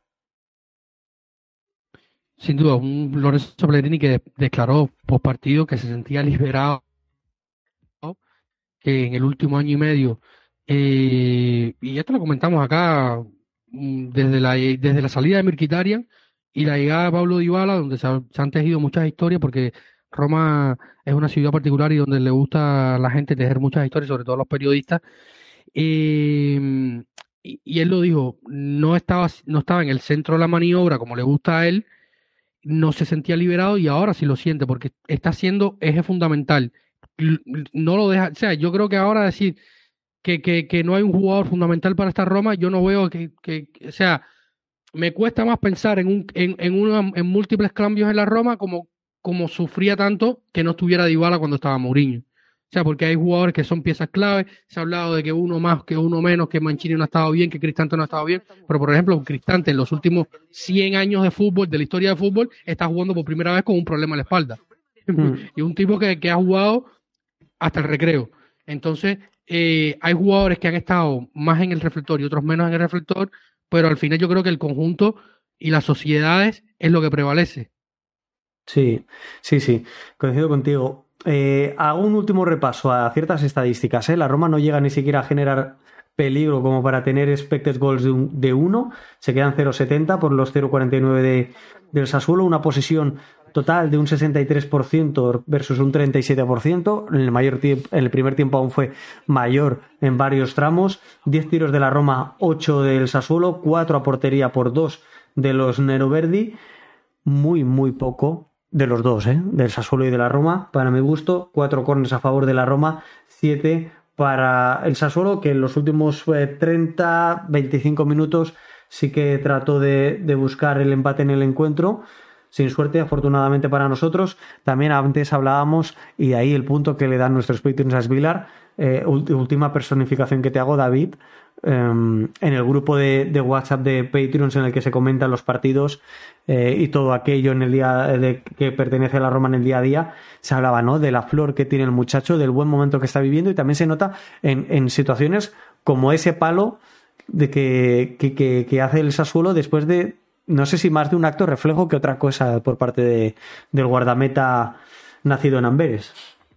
S2: Sin duda, un Lorenzo Pellegrini que declaró post partido que se sentía liberado, que en el último año y medio, eh, y esto lo comentamos acá, desde la, desde la salida de Mkhitaryan y la llegada de Pablo Dybala, donde se, se han tejido muchas historias, porque Roma es una ciudad particular y donde le gusta a la gente tejer muchas historias, sobre todo a los periodistas. Eh, y, y él lo dijo, no estaba, no estaba en el centro de la maniobra como le gusta a él, no se sentía liberado, y ahora sí lo siente, porque está siendo eje fundamental. No lo deja, o sea, yo creo que ahora decir que, que, que no hay un jugador fundamental para esta Roma, yo no veo que, que, que o sea, me cuesta más pensar en un en, en, una, en múltiples cambios en la Roma como, como sufría tanto que no estuviera Dybala cuando estaba Mourinho. O sea, porque hay jugadores que son piezas clave. Se ha hablado de que uno más, que uno menos, que Mancini no ha estado bien, que Cristante no ha estado bien, pero por ejemplo Cristante en los últimos cien años de fútbol, de la historia de fútbol, está jugando por primera vez con un problema en la espalda.
S3: Mm.
S2: Y un tipo que, que ha jugado hasta el recreo. Entonces, eh, hay jugadores que han estado más en el reflector y otros menos en el reflector, pero al final yo creo que el conjunto y las sociedades es lo que prevalece.
S3: Sí, sí, sí, coincido contigo. Eh, hago un último repaso a ciertas estadísticas, ¿eh? La Roma no llega ni siquiera a generar peligro como para tener expected goals de, un, de uno, se quedan cero coma setenta por los cero coma cuarenta y nueve de, del Sassuolo, una posesión total de un sesenta y tres por ciento versus un treinta y siete por ciento, en el, mayor tiempo, en el primer tiempo aún fue mayor en varios tramos, diez tiros de la Roma, ocho del Sassuolo, cuatro a portería por dos de los Neroverdi, muy, muy poco de los dos, ¿eh? Del Sassuolo y de la Roma, para mi gusto, cuatro corners a favor de la Roma, siete para el Sassuolo, que en los últimos eh, treinta, veinticinco minutos sí que trató de, de buscar el empate en el encuentro, sin suerte, afortunadamente para nosotros. También antes hablábamos, y de ahí el punto que le dan nuestros Patreons a Svilar, eh, última personificación que te hago, David, eh, en el grupo de, de WhatsApp de Patreons en el que se comentan los partidos eh, y todo aquello en el día de, que pertenece a la Roma en el día a día, se hablaba, ¿no?, de la flor que tiene el muchacho, del buen momento que está viviendo, y también se nota en, en situaciones como ese palo de que, que, que, que hace el Sassuolo después de, no sé si más de un acto reflejo que otra cosa por parte de, del guardameta nacido en Amberes.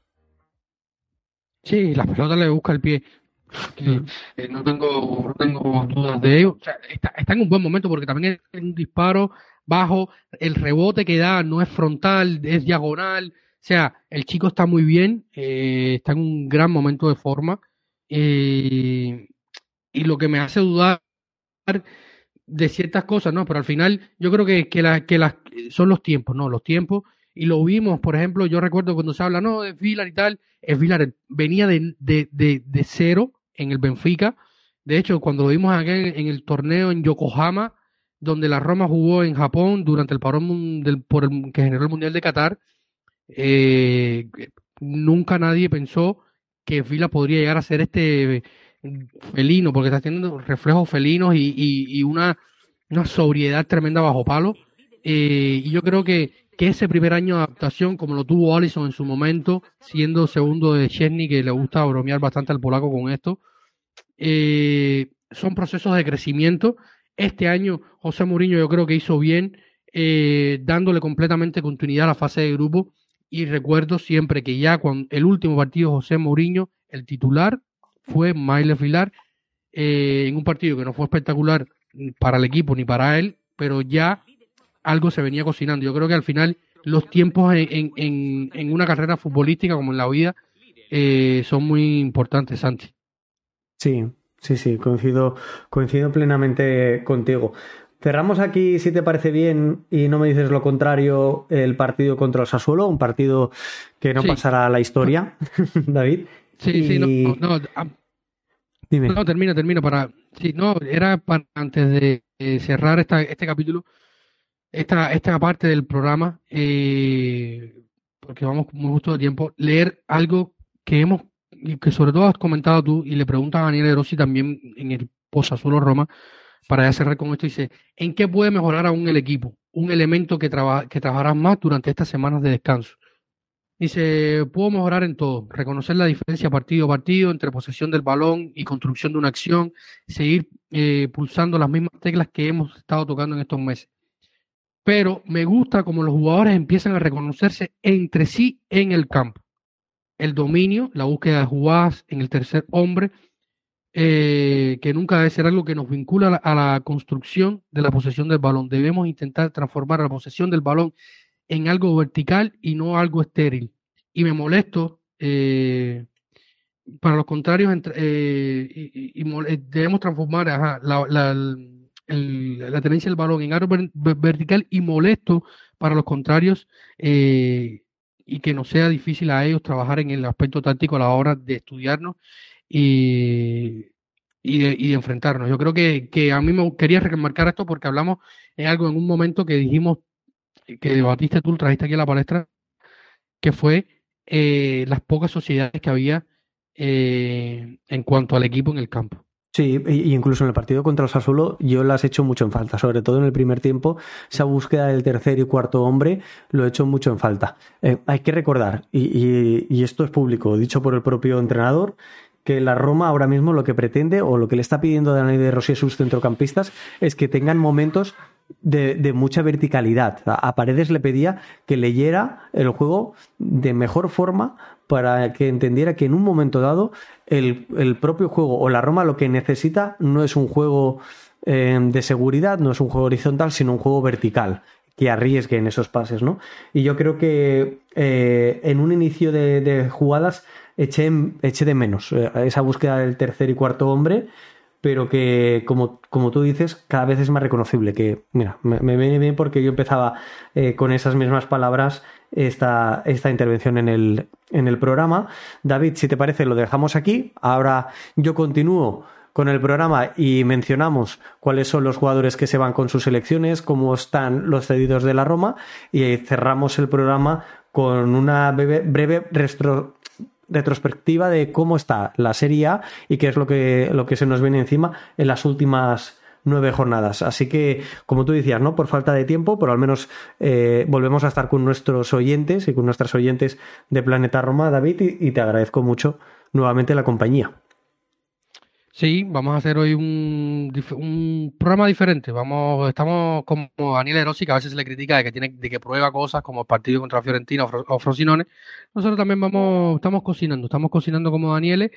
S2: Sí, la pelota le busca el pie. Que, eh, no tengo no tengo dudas de ello. O sea, está, está en un buen momento porque también es un disparo bajo, el rebote que da no es frontal, es diagonal. O sea, el chico está muy bien, eh, está en un gran momento de forma, eh, y lo que me hace dudar de ciertas cosas, ¿no? Pero al final yo creo que, que, la, que las, son los tiempos, ¿no? Los tiempos, y lo vimos, por ejemplo, yo recuerdo cuando se habla, no, de Villar y tal, es Villar venía de, de, de, de cero en el Benfica. De hecho, cuando lo vimos aquí en, en el torneo en Yokohama, donde la Roma jugó en Japón durante el parón del, por el, que generó el Mundial de Qatar, eh, nunca nadie pensó que Villa podría llegar a ser este felino, porque está teniendo reflejos felinos y, y, y una, una sobriedad tremenda bajo palo. Eh, y yo creo que, que ese primer año de adaptación, como lo tuvo Alisson en su momento, siendo segundo de Szczęsny, que le gusta bromear bastante al polaco con esto, eh, son procesos de crecimiento. Este año José Mourinho yo creo que hizo bien, eh, dándole completamente continuidad a la fase de grupo, y recuerdo siempre que ya con el último partido José Mourinho, el titular fue Miles Villar, eh, en un partido que no fue espectacular para el equipo ni para él, pero ya algo se venía cocinando. Yo creo que al final los tiempos en, en, en una carrera futbolística como en la vida eh, son muy importantes, Santi.
S3: Sí, sí, sí, coincido, coincido plenamente contigo. Cerramos aquí, si te parece bien, y no me dices lo contrario, el partido contra el Sassuolo, un partido que no
S2: Sí.
S3: pasará a la historia, David.
S2: Sí,
S3: y...
S2: sí, no, no, ah,
S3: Dime.
S2: no, termino, termino para, sí, no, era para antes de eh, cerrar esta, este capítulo, esta, esta parte del programa, eh, porque vamos muy justo de tiempo, leer algo que hemos, y que sobre todo has comentado tú, y le preguntas a Daniel De Rossi también en el Posazuelo Roma, para ya cerrar con esto, dice, ¿en qué puede mejorar aún el equipo? Un elemento que, traba, que trabajarás más durante estas semanas de descanso. Dice, puedo mejorar en todo, reconocer la diferencia partido a partido entre posesión del balón y construcción de una acción, seguir eh, pulsando las mismas teclas que hemos estado tocando en estos meses. Pero me gusta como los jugadores empiezan a reconocerse entre sí en el campo. El dominio, la búsqueda de jugadas en el tercer hombre, eh, que nunca debe ser algo que nos vincula a la, a la construcción de la posesión del balón. Debemos intentar transformar la posesión del balón en algo vertical y no algo estéril. Y me molesto, eh, para los contrarios, entre, eh, y, y, y debemos transformar ajá, la, la, el, la tenencia del balón en algo ver, vertical, y molesto para los contrarios, eh, y que no sea difícil a ellos trabajar en el aspecto táctico a la hora de estudiarnos y, y, de, y de enfrentarnos. Yo creo que, que a mí me quería remarcar esto porque hablamos en algo en un momento que dijimos, que debatiste tú, trajiste aquí a la palestra, que fue eh, las pocas sociedades que había eh, en cuanto al equipo en el campo.
S3: Sí, y incluso en el partido contra el Sassuolo yo las he hecho mucho en falta, sobre todo en el primer tiempo, esa búsqueda del tercer y cuarto hombre lo he hecho mucho en falta. Eh, hay que recordar, y, y, y esto es público, dicho por el propio entrenador, que la Roma ahora mismo lo que pretende o lo que le está pidiendo Dani De Rossi a sus centrocampistas es que tengan momentos de, de mucha verticalidad. A Paredes le pedía que leyera el juego de mejor forma para que entendiera que en un momento dado el, el propio juego o la Roma lo que necesita no es un juego eh, de seguridad, no es un juego horizontal, sino un juego vertical que arriesgue en esos pases, ¿no? Y yo creo que eh, en un inicio de, de jugadas eché, eché de menos eh, esa búsqueda del tercer y cuarto hombre, pero que, como, como tú dices, cada vez es más reconocible. Que, mira, me, me viene bien porque yo empezaba eh, con esas mismas palabras esta, esta intervención en el, en el programa. David, si te parece, lo dejamos aquí. Ahora yo continúo con el programa y mencionamos cuáles son los jugadores que se van con sus selecciones, cómo están los cedidos de la Roma, y cerramos el programa con una breve, breve retro, retrospectiva de cómo está la Serie A y qué es lo que, lo que se nos viene encima en las últimas nueve jornadas. Así que, como tú decías, ¿no? Por falta de tiempo, pero al menos eh, volvemos a estar con nuestros oyentes y con nuestras oyentes de Planeta Roma, David, y, y te agradezco mucho nuevamente la compañía.
S2: Sí, vamos a hacer hoy un, un programa diferente. Vamos, estamos como Daniel De Rossi, que a veces se le critica de que tiene, de que prueba cosas como el partido contra Fiorentina o, Fro, o Frosinone. Nosotros también vamos, estamos cocinando, estamos cocinando como Daniele,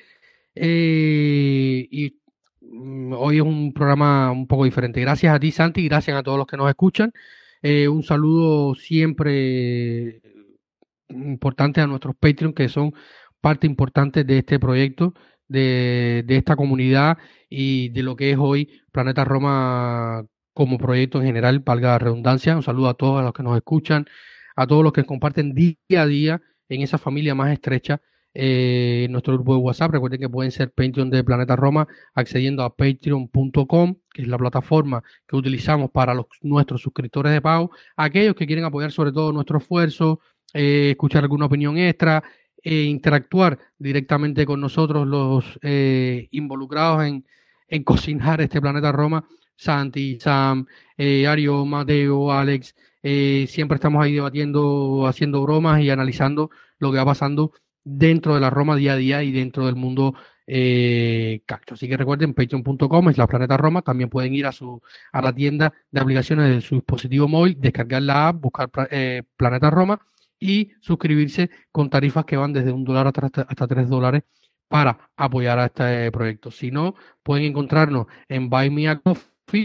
S2: eh, y mm, hoy es un programa un poco diferente. Gracias a ti, Santi, gracias a todos los que nos escuchan. Eh, un saludo siempre importante a nuestros Patreon, que son parte importante de este proyecto, De, de esta comunidad y de lo que es hoy Planeta Roma como proyecto en general, valga la redundancia. Un saludo a todos los que nos escuchan, a todos los que comparten día a día en esa familia más estrecha, eh, en nuestro grupo de WhatsApp. Recuerden que pueden ser Patreon de Planeta Roma accediendo a patreon punto com, que es la plataforma que utilizamos para los, nuestros suscriptores de pago, aquellos que quieren apoyar sobre todo nuestro esfuerzo, eh, escuchar alguna opinión extra, e interactuar directamente con nosotros, los eh, involucrados en, en cocinar este Planeta Roma. Santi, Sam, eh, Ario, Mateo, Alex, eh, siempre estamos ahí debatiendo, haciendo bromas y analizando lo que va pasando dentro de la Roma día a día y dentro del mundo eh, calcio. Así que recuerden, patreon punto com es la Planeta Roma. También pueden ir a su a la tienda de aplicaciones de su dispositivo móvil, descargar la app, buscar eh, Planeta Roma y suscribirse con tarifas que van desde un dólar hasta, hasta tres dólares para apoyar a este proyecto. Si no, pueden encontrarnos en Buy Me a Coffee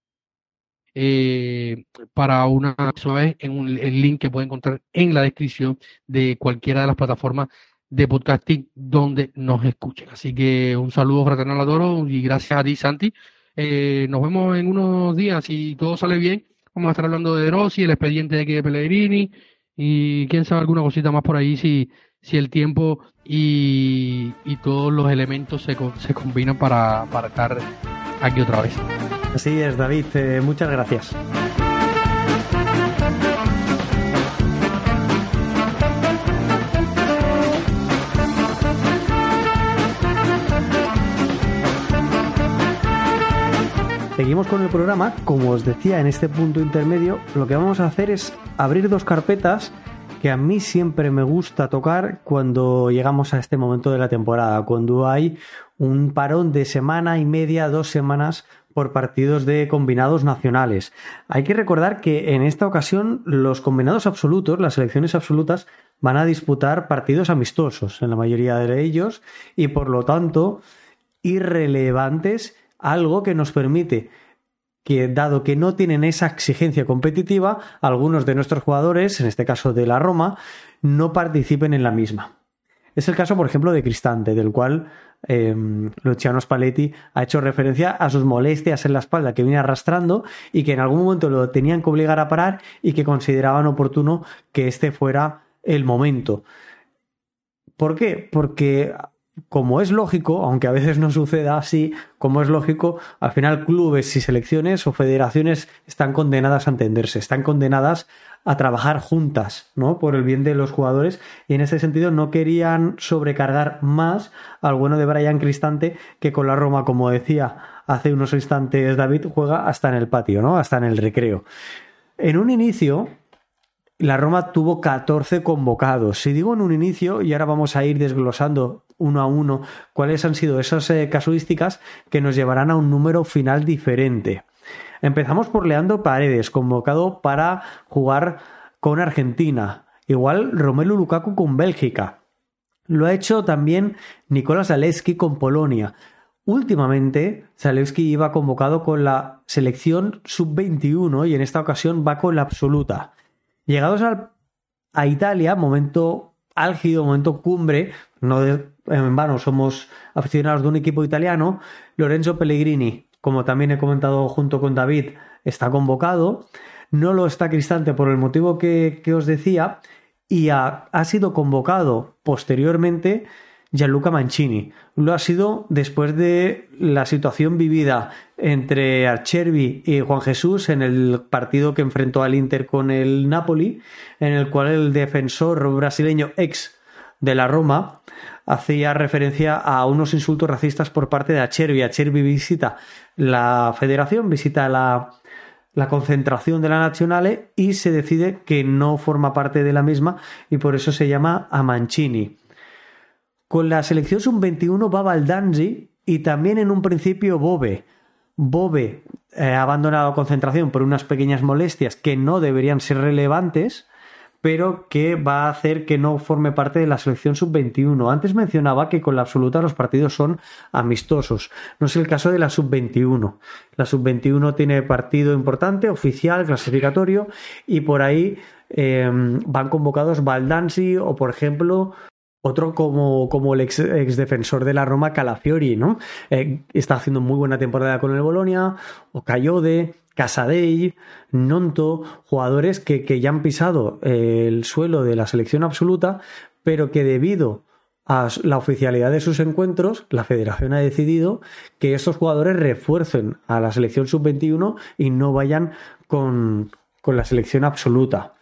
S2: eh, para una vez en un, el link que pueden encontrar en la descripción de cualquiera de las plataformas de podcasting donde nos escuchen. Así que un saludo fraternal a todos y gracias a ti, Santi. Eh, nos vemos en unos días, si todo sale bien. Vamos a estar hablando de De Rossi, el expediente de aquí de Pellegrini, y quién sabe alguna cosita más por ahí si, si el tiempo y, y todos los elementos se, se combinan para, para estar aquí otra vez.
S3: Así es, David, eh, muchas gracias. Seguimos con el programa. Como os decía, en este punto intermedio lo que vamos a hacer es abrir dos carpetas que a mí siempre me gusta tocar cuando llegamos a este momento de la temporada, cuando hay un parón de semana y media, dos semanas por partidos de combinados nacionales. Hay que recordar que en esta ocasión los combinados absolutos, las selecciones absolutas, van a disputar partidos amistosos en la mayoría de ellos y por lo tanto irrelevantes, algo que nos permite que, dado que no tienen esa exigencia competitiva, algunos de nuestros jugadores, en este caso de la Roma, no participen en la misma. Es el caso, por ejemplo, de Cristante, del cual eh, Luciano Spalletti ha hecho referencia a sus molestias en la espalda que viene arrastrando y que en algún momento lo tenían que obligar a parar y que consideraban oportuno que este fuera el momento. ¿Por qué? Porque como es lógico, aunque a veces no suceda así, como es lógico, al final clubes y selecciones o federaciones están condenadas a entenderse, están condenadas a trabajar juntas, ¿no? Por el bien de los jugadores, y en ese sentido no querían sobrecargar más al bueno de Bryan Cristante, que con la Roma, como decía hace unos instantes David, juega hasta en el patio, ¿no? Hasta en el recreo. En un inicio, la Roma tuvo catorce convocados. Si digo en un inicio, y ahora vamos a ir desglosando uno a uno cuáles han sido esas eh, casuísticas que nos llevarán a un número final diferente. Empezamos por Leandro Paredes, convocado para jugar con Argentina. Igual Romelu Lukaku con Bélgica. Lo ha hecho también Nicolas Zalewski con Polonia. Últimamente, Zalewski iba convocado con la selección sub veintiuno y en esta ocasión va con la absoluta. Llegados al, a Italia, momento álgido, momento cumbre, no de, en vano somos aficionados de un equipo italiano, Lorenzo Pellegrini, como también he comentado junto con David, está convocado. No lo está Cristante por el motivo que, que os decía, y ha, ha sido convocado posteriormente Gianluca Mancini. Lo ha sido después de la situación vivida entre Acerbi y Juan Jesús en el partido que enfrentó al Inter con el Napoli, en el cual el defensor brasileño ex de la Roma hacía referencia a unos insultos racistas por parte de Acerbi. Acerbi visita la federación, visita la, la concentración de la Nazionale y se decide que no forma parte de la misma y por eso se llama a Mancini. Con la selección sub veintiuno va Baldanzi y también en un principio Bove. Bove eh, ha abandonado la concentración por unas pequeñas molestias que no deberían ser relevantes, pero que va a hacer que no forme parte de la selección sub veintiuno. Antes mencionaba que con la absoluta los partidos son amistosos. No es el caso de la sub veintiuno. La sub veintiuno tiene partido importante, oficial, clasificatorio, y por ahí eh, van convocados Baldanzi o, por ejemplo, otro como, como el ex, ex defensor de la Roma, Calafiori, ¿no? Eh, está haciendo muy buena temporada con el Bologna, o Cayode, Casadei, Nonto, jugadores que, que ya han pisado eh, el suelo de la selección absoluta, pero que debido a la oficialidad de sus encuentros, la federación ha decidido que estos jugadores refuercen a la selección sub veintiuno y no vayan con, con la selección absoluta.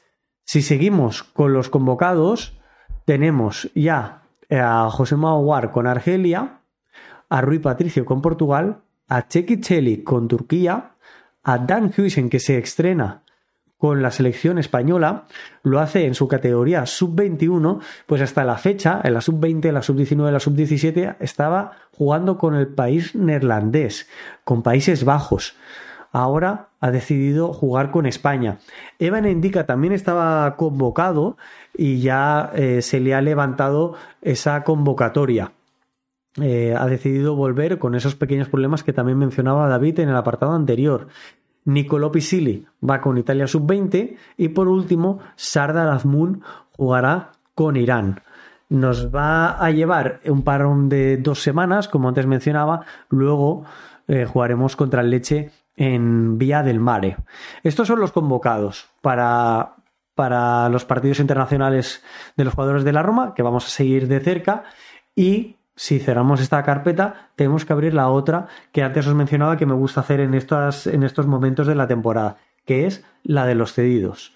S3: Si seguimos con los convocados, tenemos ya a José Maouar con Argelia, a Rui Patricio con Portugal, a Çeki Çelik con Turquía, a Dan Huijsen, que se estrena con la selección española, lo hace en su categoría sub veintiuno, pues hasta la fecha, en la sub veinte, la sub diecinueve, la sub diecisiete, estaba jugando con el país neerlandés, con Países Bajos. Ahora ha decidido jugar con España. Evan Endika también estaba convocado y ya eh, se le ha levantado esa convocatoria. Eh, ha decidido volver con esos pequeños problemas que también mencionaba David en el apartado anterior. Nicolò Pisili va con Italia sub veinte y por último Sardar Azmoun jugará con Irán. Nos va a llevar un parón de dos semanas, como antes mencionaba, luego eh, jugaremos contra el Lecce en Vía del Mare. Estos son los convocados para, para los partidos internacionales de los jugadores de la Roma, que vamos a seguir de cerca, y si cerramos esta carpeta tenemos que abrir la otra que antes os mencionaba que me gusta hacer en, estas, en estos momentos de la temporada, que es la de los cedidos.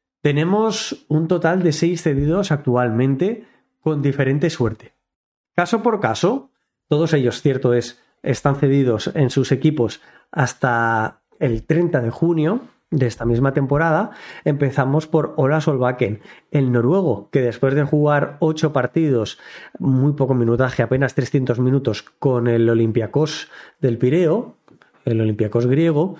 S3: Tenemos un total de seis cedidos actualmente con diferente suerte. Caso por caso, todos ellos, cierto es, están cedidos en sus equipos hasta el treinta de junio de esta misma temporada. Empezamos por Ola Solbakken, el noruego, que después de jugar ocho partidos, muy poco minutaje, apenas trescientos minutos con el Olympiacos del Pireo, el Olympiacos griego,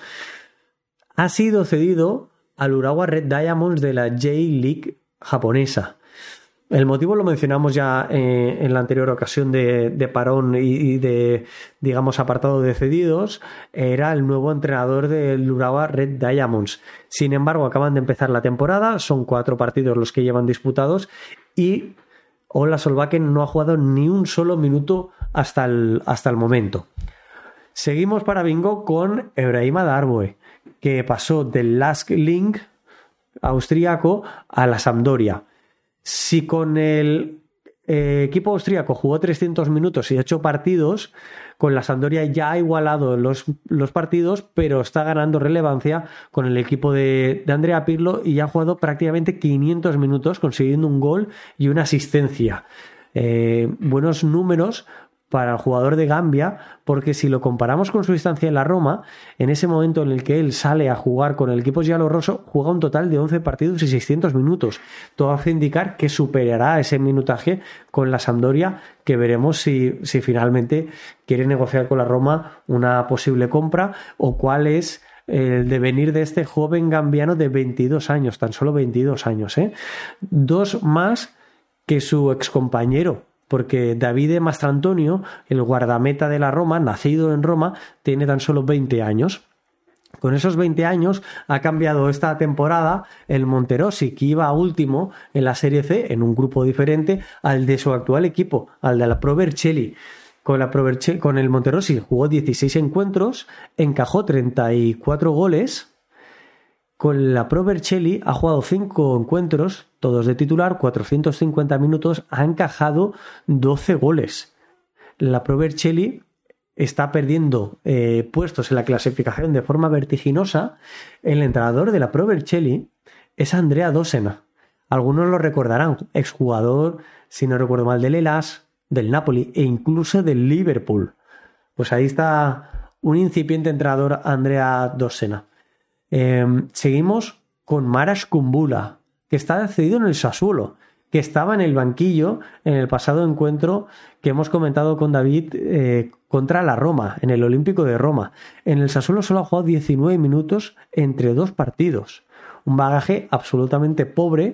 S3: ha sido cedido al Urawa Red Diamonds de la J-League japonesa. El motivo lo mencionamos ya eh, en la anterior ocasión de, de parón y, y de, digamos, apartado de cedidos. Era el nuevo entrenador del Urawa Red Diamonds. Sin embargo, acaban de empezar la temporada, son cuatro partidos los que llevan disputados y Ola Solbakken no ha jugado ni un solo minuto hasta el, hasta el momento. Seguimos para bingo con Ebrahima Darboe, que pasó del Lask Link austríaco a la Sampdoria. Si con el eh, equipo austríaco jugó trescientos minutos y ocho partidos. Con la Sampdoria ya ha igualado los, los partidos, pero está ganando relevancia con el equipo de, de Andrea Pirlo y ya ha jugado prácticamente quinientos minutos, consiguiendo un gol y una asistencia. Eh, buenos números para el jugador de Gambia, porque si lo comparamos con su estancia en la Roma, en ese momento en el que él sale a jugar con el equipo giallorosso, juega un total de once partidos y seiscientos minutos. Todo hace indicar que superará ese minutaje con la Sampdoria, que veremos si, si finalmente quiere negociar con la Roma una posible compra o cuál es el devenir de este joven gambiano de veintidós años, tan solo veintidós años, ¿eh? Dos más que su excompañero, porque Davide Mastrantonio, el guardameta de la Roma, nacido en Roma, tiene tan solo veinte años. Con esos veinte años ha cambiado esta temporada el Monterossi, que iba último en la Serie C, en un grupo diferente al de su actual equipo, al de la Pro Vercelli. Con, la Pro Vercelli, con el Monterossi jugó dieciséis encuentros, encajó treinta y cuatro goles. Con la Pro Vercelli ha jugado cinco encuentros, todos de titular, cuatrocientos cincuenta minutos, ha encajado doce goles. La Pro Vercelli está perdiendo eh, puestos en la clasificación de forma vertiginosa. El entrenador de la Pro Vercelli es Andrea Dossena. Algunos lo recordarán, exjugador, si no recuerdo mal, del Hellas, del Napoli e incluso del Liverpool. Pues ahí está un incipiente entrenador, Andrea Dossena. Eh, seguimos con Maras Kumbula, que está cedido en el Sassuolo, que estaba en el banquillo en el pasado encuentro que hemos comentado con David eh, contra la Roma, en el Olímpico de Roma. En el Sassuolo solo ha jugado diecinueve minutos entre dos partidos. Un bagaje absolutamente pobre,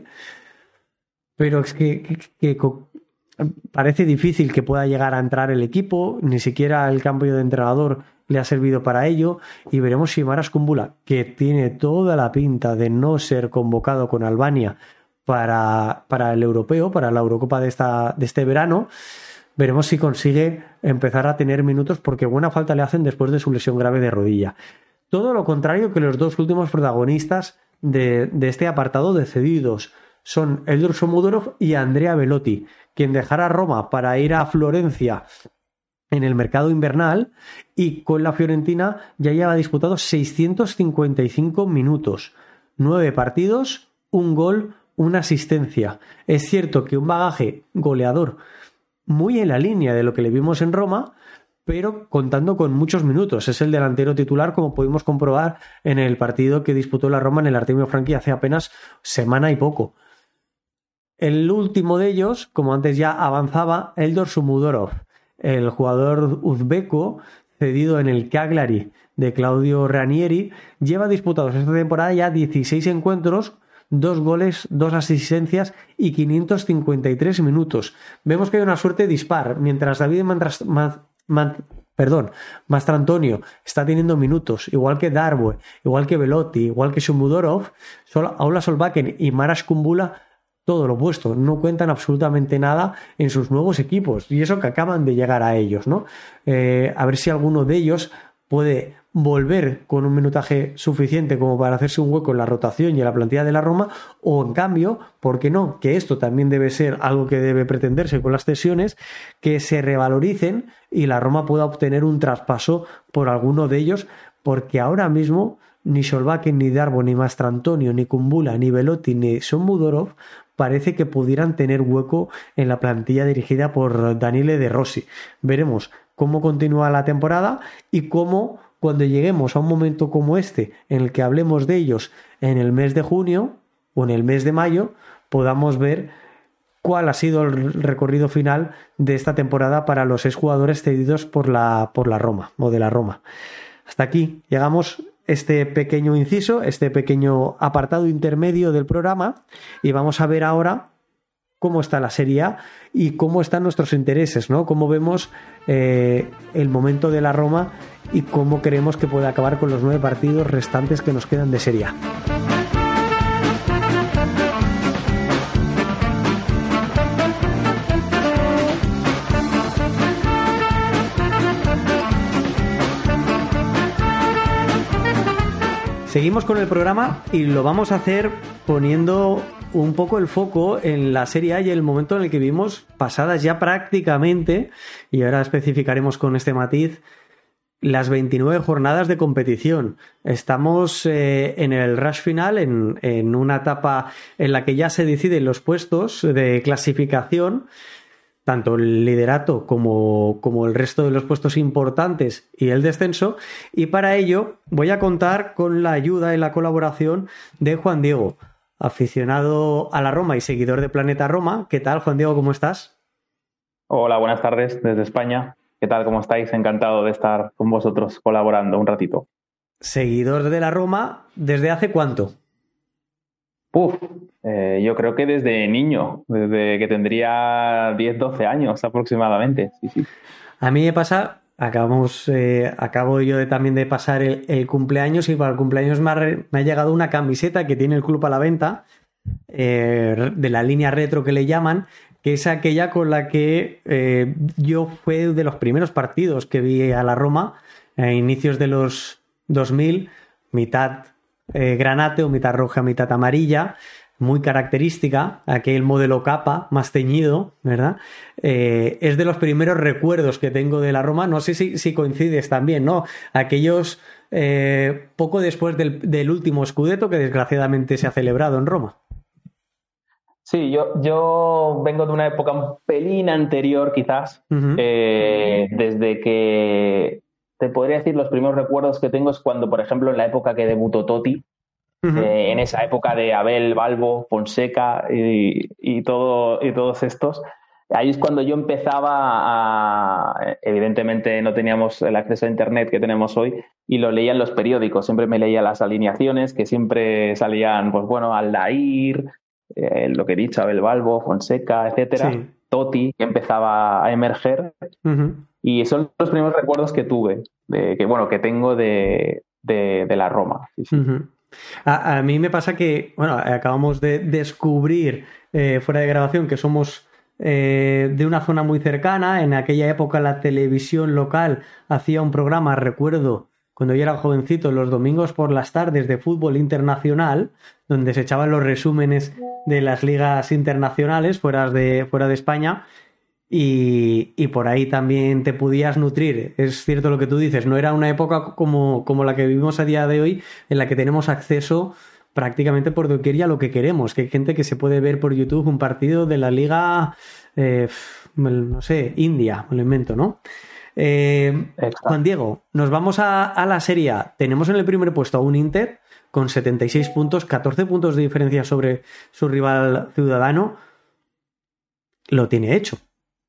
S3: pero es que, que, que, que parece difícil que pueda llegar a entrar el equipo, ni siquiera el cambio de entrenador le ha servido para ello, y veremos si Maras Kumbula, que tiene toda la pinta de no ser convocado con Albania para, para el europeo, para la Eurocopa de, esta, de este verano, veremos si consigue empezar a tener minutos, porque buena falta le hacen después de su lesión grave de rodilla. Todo lo contrario que los dos últimos protagonistas de, de este apartado de cedidos son Eldor Shomurodov y Andrea Belotti, quien dejará Roma para ir a Florencia en el mercado invernal, y con la Fiorentina ya lleva disputado seiscientos cincuenta y cinco minutos, nueve partidos, un gol, una asistencia. Es cierto que un bagaje goleador muy en la línea de lo que le vimos en Roma, pero contando con muchos minutos. Es el delantero titular, como pudimos comprobar en el partido que disputó la Roma en el Artemio Franchi hace apenas semana y poco. El último de ellos, como antes ya avanzaba, Eldor Shomurodov, el jugador uzbeco cedido en el Cagliari de Claudio Ranieri, lleva disputados esta temporada ya dieciséis encuentros, dos goles, dos asistencias y quinientos cincuenta y tres minutos. Vemos que hay una suerte dispar. Mientras David Mantras, Man, Man, perdón, Mastrantonio está teniendo minutos, igual que Darboe, igual que Belotti, igual que Shomurodov, Ola Solbakken y Maras Kumbula, todo lo opuesto, no cuentan absolutamente nada en sus nuevos equipos, y eso que acaban de llegar a ellos, ¿no? Eh, a ver si alguno de ellos puede volver con un minutaje suficiente como para hacerse un hueco en la rotación y en la plantilla de la Roma, o en cambio, ¿por qué no? Que esto también debe ser algo que debe pretenderse con las cesiones, que se revaloricen y la Roma pueda obtener un traspaso por alguno de ellos, porque ahora mismo ni Solbakken, ni Darboe, ni Mastrantonio, ni Kumbula, ni Belotti, ni Shomurodov parece que pudieran tener hueco en la plantilla dirigida por Daniele De Rossi. Veremos cómo continúa la temporada y cómo, cuando lleguemos a un momento como este, en el que hablemos de ellos en el mes de junio o en el mes de mayo, podamos ver cuál ha sido el recorrido final de esta temporada para los exjugadores cedidos por la, por la Roma o de la Roma. Hasta aquí llegamos este pequeño inciso, este pequeño apartado intermedio del programa, y vamos a ver ahora cómo está la Serie A y cómo están nuestros intereses, ¿no? Cómo vemos eh, el momento de la Roma y cómo creemos que puede acabar con los nueve partidos restantes que nos quedan de Serie A. Seguimos con el programa y lo vamos a hacer poniendo un poco el foco en la Serie A y el momento en el que vivimos, pasadas ya prácticamente, y ahora especificaremos con este matiz, las veintinueve jornadas de competición. Estamos eh, en el rush final, en, en una etapa en la que ya se deciden los puestos de clasificación, tanto el liderato como, como el resto de los puestos importantes y el descenso, y para ello voy a contar con la ayuda y la colaboración de Juan Diego, aficionado a la Roma y seguidor de Planeta Roma. ¿Qué tal, Juan Diego? ¿Cómo estás?
S4: Hola, buenas tardes desde España. ¿Qué tal? ¿Cómo estáis? Encantado de estar con vosotros colaborando un ratito.
S3: Seguidor de la Roma, ¿desde hace cuánto?
S4: Uf, eh, yo creo que desde niño, desde que tendría diez, doce años aproximadamente. Sí, sí.
S3: A mí me pasa, acabamos, eh, acabo yo de, también de pasar el, el cumpleaños, y para el cumpleaños me ha, me ha llegado una camiseta que tiene el club a la venta, eh, de la línea retro que le llaman, que es aquella con la que eh, yo fue de los primeros partidos que vi a la Roma a inicios de los dos mil, mitad eh, granate o mitad roja, mitad amarilla, muy característica, aquel modelo capa más teñido, ¿verdad? Eh, es de los primeros recuerdos que tengo de la Roma. No sé si, si coincides también, ¿no? Aquellos eh, poco después del, del último Scudetto, que desgraciadamente se ha celebrado en Roma.
S4: Sí, yo, yo vengo de una época un pelín anterior, quizás, uh-huh. eh, desde que te podría decir los primeros recuerdos que tengo es cuando, por ejemplo, en la época que debutó Totti, uh-huh. eh, en esa época de Abel, Balbo, Fonseca y, y, todo, y todos estos, ahí es cuando yo empezaba a... Evidentemente no teníamos el acceso a internet que tenemos hoy y lo leía en los periódicos, siempre me leía las alineaciones que siempre salían, pues bueno, Aldair... Eh, lo que he dicho, Abel Balbo, Fonseca, etcétera, sí. Totti, que empezaba a emerger, uh-huh. y son los primeros recuerdos que tuve, de, que bueno, que tengo de, de, de la Roma. Sí, sí.
S3: Uh-huh. a, a mí me pasa que, bueno, acabamos de descubrir eh, fuera de grabación que somos eh, de una zona muy cercana. En aquella época la televisión local hacía un programa, recuerdo, cuando yo era jovencito, los domingos por las tardes, de fútbol internacional, donde se echaban los resúmenes de las ligas internacionales fuera de, fuera de España, y, y por ahí también te podías nutrir. Es cierto lo que tú dices, no era una época como, como la que vivimos a día de hoy, en la que tenemos acceso prácticamente por doquier y a lo que queremos, que hay gente que se puede ver por YouTube un partido de la liga, eh, no sé, India, me lo invento, ¿no? Eh, Juan Diego, nos vamos a, a la Serie A. Tenemos en el primer puesto a un Inter con setenta y seis puntos, catorce puntos de diferencia sobre su rival ciudadano. Lo tiene hecho.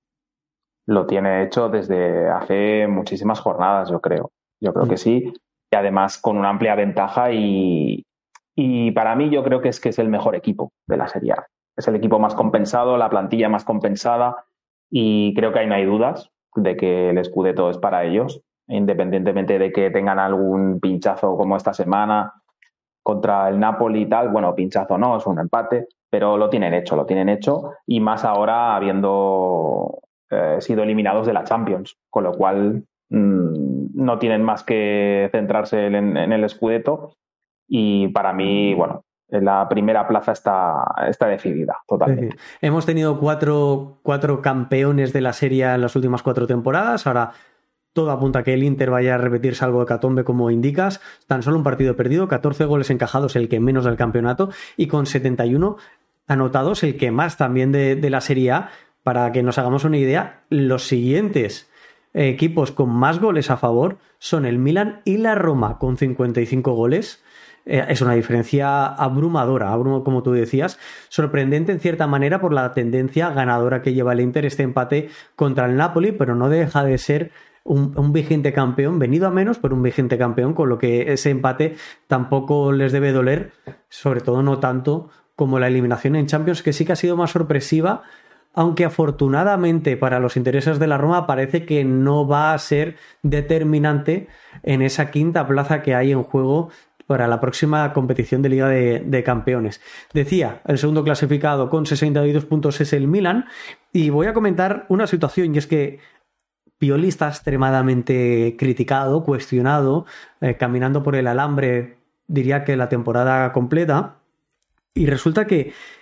S4: Lo tiene hecho desde hace muchísimas jornadas, yo creo. Yo creo mm. que sí. Y además con una amplia ventaja y, y para mí yo creo que es que es el mejor equipo de la Serie A. Es el equipo más compensado, la plantilla más compensada y creo que ahí no hay dudas de que el Scudetto es para ellos, independientemente de que tengan algún pinchazo como esta semana contra el Napoli y tal. Bueno, pinchazo no, es un empate, pero lo tienen hecho, lo tienen hecho, y más ahora habiendo eh, sido eliminados de la Champions, con lo cual mmm, no tienen más que centrarse en, en el Scudetto, y para mí, bueno, la primera plaza está, está decidida totalmente.
S3: Sí. Hemos tenido cuatro, cuatro campeones de la Serie A en las últimas cuatro temporadas. Ahora todo apunta a que el Inter vaya a repetirse algo de hecatombe, como indicas. Tan solo un partido perdido, catorce goles encajados, el que menos del campeonato, y con setenta y uno anotados, el que más también de, de la Serie A. Para que nos hagamos una idea, los siguientes equipos con más goles a favor son el Milan y la Roma, con cincuenta y cinco goles. Es una diferencia abrumadora, como tú decías, sorprendente en cierta manera por la tendencia ganadora que lleva el Inter este empate contra el Napoli, pero no deja de ser un, un vigente campeón, venido a menos, pero un vigente campeón, con lo que ese empate tampoco les debe doler, sobre todo no tanto como la eliminación en Champions, que sí que ha sido más sorpresiva, aunque afortunadamente para los intereses de la Roma parece que no va a ser determinante en esa quinta plaza que hay en juego para la próxima competición de Liga de, de Campeones. Decía, el segundo clasificado con sesenta y dos puntos es el Milan, y voy a comentar una situación, y es que Pioli está extremadamente criticado, cuestionado, eh, caminando por el alambre, diría que la temporada completa, y resulta que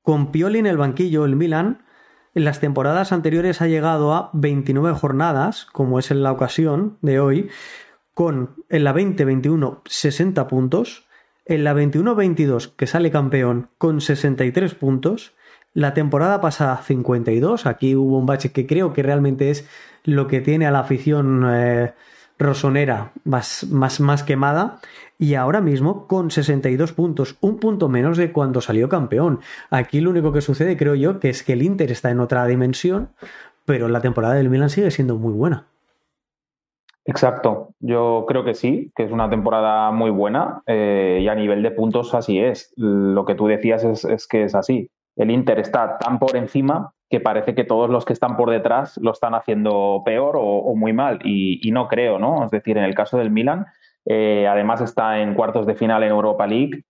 S3: con Pioli en el banquillo, el Milan, en las temporadas anteriores ha llegado a veintinueve jornadas, como es en la ocasión de hoy, con en la veinte veintiuno sesenta puntos, en la veintiuno veintidós, que sale campeón, con sesenta y tres puntos, la temporada pasada cincuenta y dos, aquí hubo un bache que creo que realmente es lo que tiene a la afición eh, rosonera más, más, más quemada, y ahora mismo con sesenta y dos puntos, un punto menos de cuando salió campeón. Aquí lo único que sucede, creo yo, que es que el Inter está en otra dimensión, pero la temporada del Milan sigue siendo muy buena.
S4: Exacto, yo creo que sí, que es una temporada muy buena eh, y a nivel de puntos así es. Lo que tú decías es, es que es así. El Inter está tan por encima que parece que todos los que están por detrás lo están haciendo peor o, o muy mal, y, y no creo, ¿no? Es decir, en el caso del Milan, eh, además está en cuartos de final en Europa League,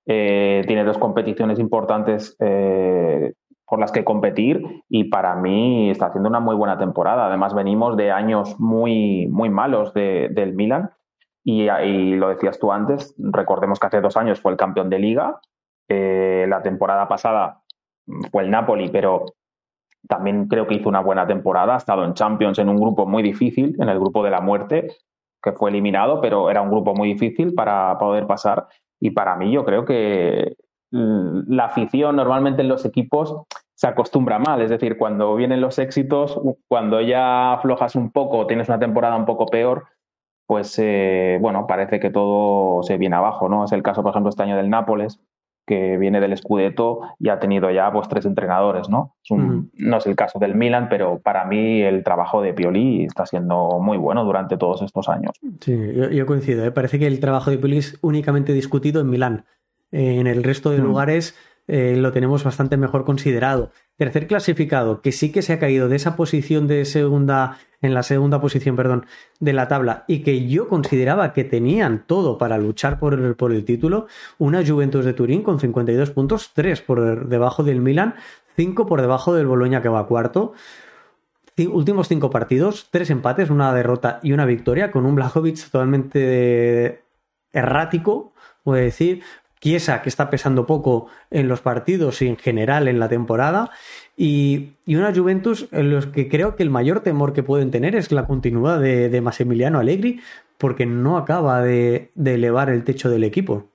S4: eh, tiene dos competiciones importantes eh, por las que competir, y para mí está haciendo una muy buena temporada. Además venimos de años muy, muy malos de, del Milan, y, y lo decías tú antes, recordemos que hace dos años fue el campeón de Liga, eh, la temporada pasada fue el Napoli, pero también creo que hizo una buena temporada, ha estado en Champions en un grupo muy difícil, en el grupo de la muerte, que fue eliminado, pero era un grupo muy difícil para poder pasar, y para mí yo creo que la afición normalmente en los equipos se acostumbra mal, es decir, cuando vienen los éxitos, cuando ya aflojas un poco, tienes una temporada un poco peor, pues eh, bueno, parece que todo se viene abajo, ¿no? Es el caso, por ejemplo, este año del Nápoles, que viene del Scudetto y ha tenido ya pues tres entrenadores, ¿no? Es un, uh-huh. No es el caso del Milan, pero para mí el trabajo de Pioli está siendo muy bueno durante todos estos años.
S3: Sí, yo, yo coincido, ¿eh? Parece que el trabajo de Pioli es únicamente discutido en Milán. Eh, en el resto de uh-huh. lugares eh, lo tenemos bastante mejor considerado. Tercer clasificado, que sí que se ha caído de esa posición de segunda, en la segunda posición, perdón, de la tabla, y que yo consideraba que tenían todo para luchar por el, por el título, una Juventus de Turín con cincuenta y dos puntos, tres por debajo del Milan, cinco por debajo del Bologna, que va cuarto. C- últimos cinco partidos, tres empates, una derrota y una victoria, con un Vlahovic totalmente errático, voy a decir. Chiesa, que está pesando poco en los partidos y en general en la temporada, y, y una Juventus en los que creo que el mayor temor que pueden tener es la continuidad de, de Massimiliano Allegri, porque no acaba de, de elevar el techo del equipo.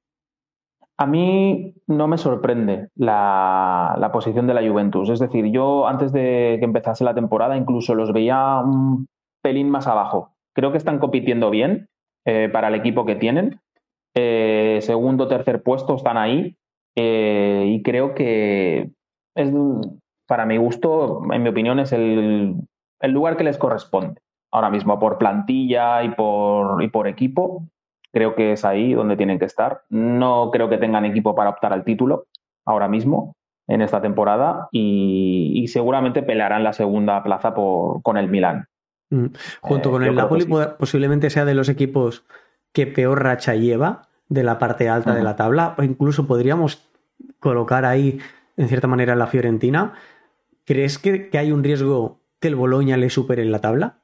S4: A mí no me sorprende la, la posición de la Juventus, es decir, yo antes de que empezase la temporada incluso los veía un pelín más abajo. Creo que están compitiendo bien eh, para el equipo que tienen. Eh, segundo o tercer puesto están ahí, eh, y creo que es, para mi gusto, en mi opinión, es el, el lugar que les corresponde ahora mismo por plantilla y por, y por equipo. Creo que es ahí donde tienen que estar. No creo que tengan equipo para optar al título ahora mismo en esta temporada, y, y seguramente pelearán la segunda plaza por, con el Milan.
S3: Mm. Junto eh, con el Napoli sí. Posiblemente sea de los equipos que peor racha lleva de la parte alta uh-huh. de la tabla, o incluso podríamos colocar ahí en cierta manera la Fiorentina. ¿Crees que, que hay un riesgo que el Bologna le supere en la tabla?